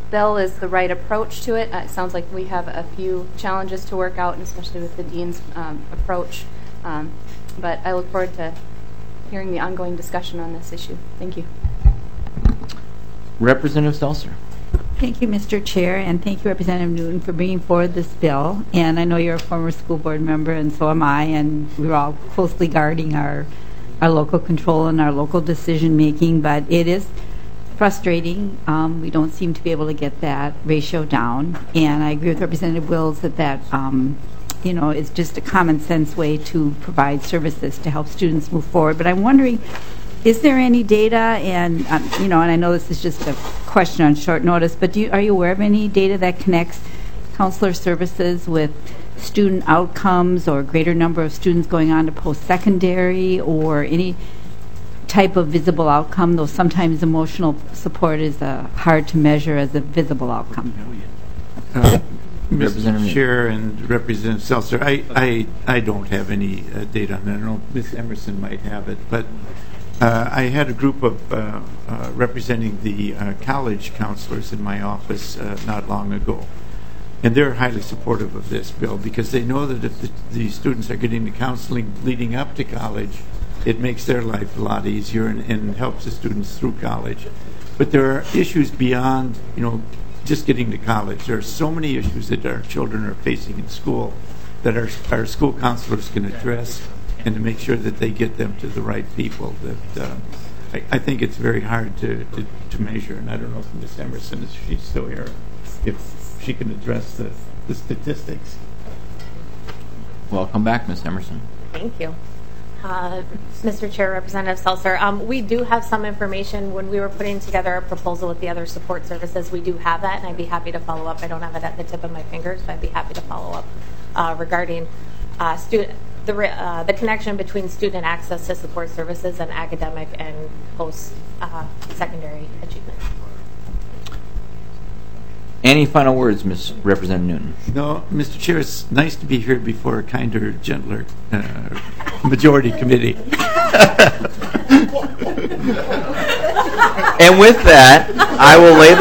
bill is the right approach to it. It sounds like we have a few challenges to work out, and especially with the dean's approach. But I look forward to hearing the ongoing discussion on this issue. Thank you. Representative Seltzer. Thank you, Mr. Chair, and thank you, Representative Newton, for bringing forward this bill. And I know you're a former school board member, and so am I, and we're all closely guarding our local control and our local decision making, but it is frustrating. We don't seem to be able to get that ratio down, and I agree with Representative Wills that is just a common sense way to provide services to help students move forward. But I'm wondering, is there any data, and and I know this is just a question on short notice, but are you aware of any data that connects counselor services with student outcomes or greater number of students going on to post-secondary, or any type of visible outcome, though sometimes emotional support is hard to measure as a visible outcome? Mr. Chair and Representative Seltzer, I don't have any data on that. I don't know if Ms. Emerson might have it, but I had a group of representing the college counselors in my office not long ago, and they're highly supportive of this bill because they know that if the students are getting the counseling leading up to college, it makes their life a lot easier and helps the students through college. But there are issues beyond, just getting to college. There are so many issues that our children are facing in school that our school counselors can address, and to make sure that they get them to the right people. That I think it's very hard to measure, and I don't know if Ms. Emerson, if she's still here, if she can address the statistics. Welcome back, Ms. Emerson. Thank you. Mr. Chair, Representative Seltzer, we do have some information. When we were putting together a proposal with the other support services, we do have that, and I'd be happy to follow up. I don't have it at the tip of my fingers, but I'd be happy to follow up regarding the connection between student access to support services and academic and post-secondary achievement. Any final words, Ms. Representative Newton? No, Mr. Chair, it's nice to be here before a kinder, gentler majority committee. And with that, I will lay the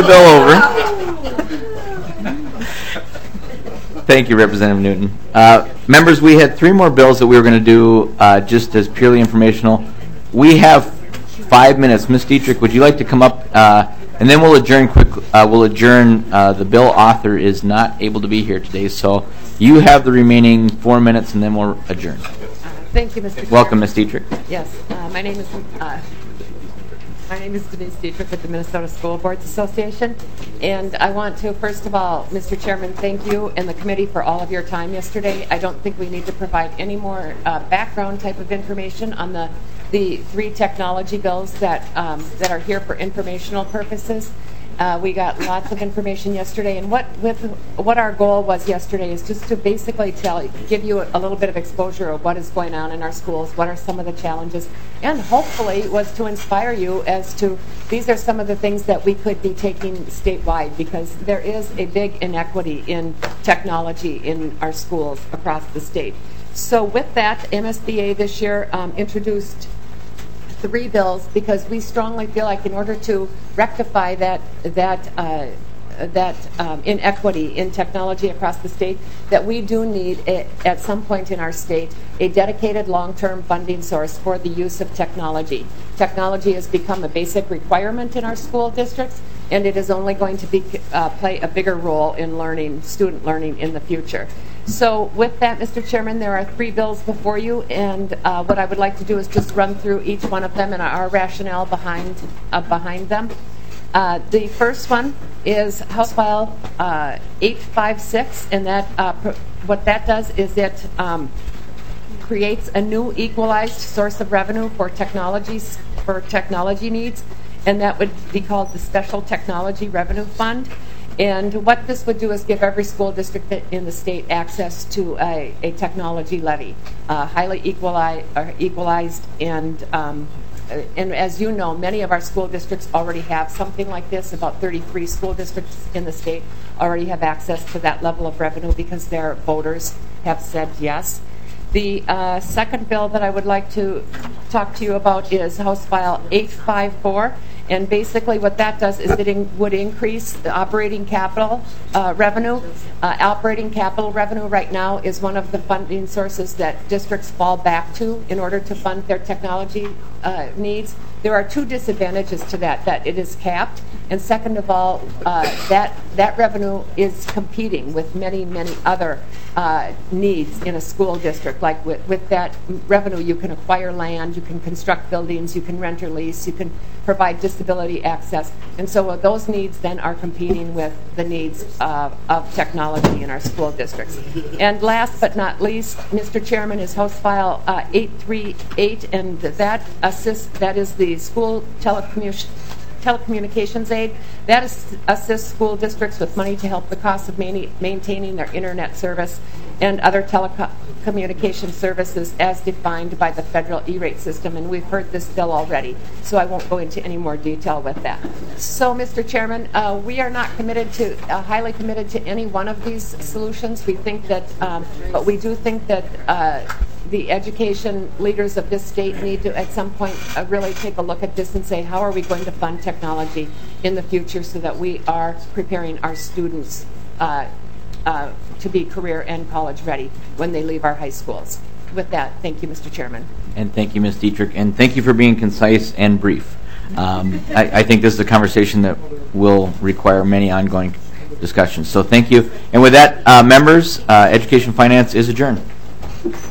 bill over. Thank you, Representative Newton. Members, we had 3 more bills that we were going to do just as purely informational. We have 5 minutes. Ms. Dietrich, would you like to come up? And then we'll adjourn quickly. The bill author is not able to be here today, so you have the remaining 4 minutes, and then we'll adjourn. Thank you, Mr. Chair. Welcome, Ms. Dietrich. Yes, my name is Denise Dietrich with the Minnesota School Boards Association, and I want to, first of all, Mr. Chairman, thank you and the committee for all of your time yesterday. I don't think we need to provide any more background type of information on the 3 technology bills that are here for informational purposes. We got lots of information yesterday, and what our goal was yesterday is just to basically give you a little bit of exposure of what is going on in our schools, what are some of the challenges, and hopefully was to inspire you as to these are some of the things that we could be taking statewide, because there is a big inequity in technology in our schools across the state. So with that, MSBA this year introduced 3 bills because we strongly feel like in order to rectify that inequity in technology across the state, that we do need at some point in our state a dedicated long-term funding source for the use of technology. Technology has become a basic requirement in our school districts, and it is only going to play a bigger role in student learning in the future. So with that, Mr. Chairman, there are 3 bills before you, and what I would like to do is just run through each one of them and our rationale behind them. The first one is House File 856, and what that does is it creates a new equalized source of revenue for technology needs, and that would be called the Special Technology Revenue Fund. And what this would do is give every school district in the state access to a technology levy, highly equalized, and as you know, many of our school districts already have something like this. About 33 school districts in the state already have access to that level of revenue because their voters have said yes. The second bill that I would like to talk to you about is House File 854, And basically what that does is it would increase the operating capital revenue. Operating capital revenue right now is one of the funding sources that districts fall back to in order to fund their technology needs. There are two disadvantages to that it is capped, and second of all, that revenue is competing with many, many other needs in a school district. Like with that revenue, you can acquire land, you can construct buildings, you can rent or lease, you can provide disability access. And so those needs then are competing with the needs of technology in our school districts. And last but not least, Mr. Chairman, is House File 838, and that is the school telecommunications aid. That assists school districts with money to help the cost of maintaining their internet service and other telecommunication services as defined by the federal E-rate system. And we've heard this bill already, so I won't go into any more detail with that. So, Mr. Chairman, we are not highly committed to any one of these solutions. We think that, but we do think that the education leaders of this state need to, at some point, really take a look at this and say, how are we going to fund technology in the future so that we are preparing our students to be career and college ready when they leave our high schools. With that, thank you, Mr. Chairman. And thank you, Ms. Dietrich, and thank you for being concise and brief. I think this is a conversation that will require many ongoing discussions. So thank you. And with that, members, Education Finance is adjourned.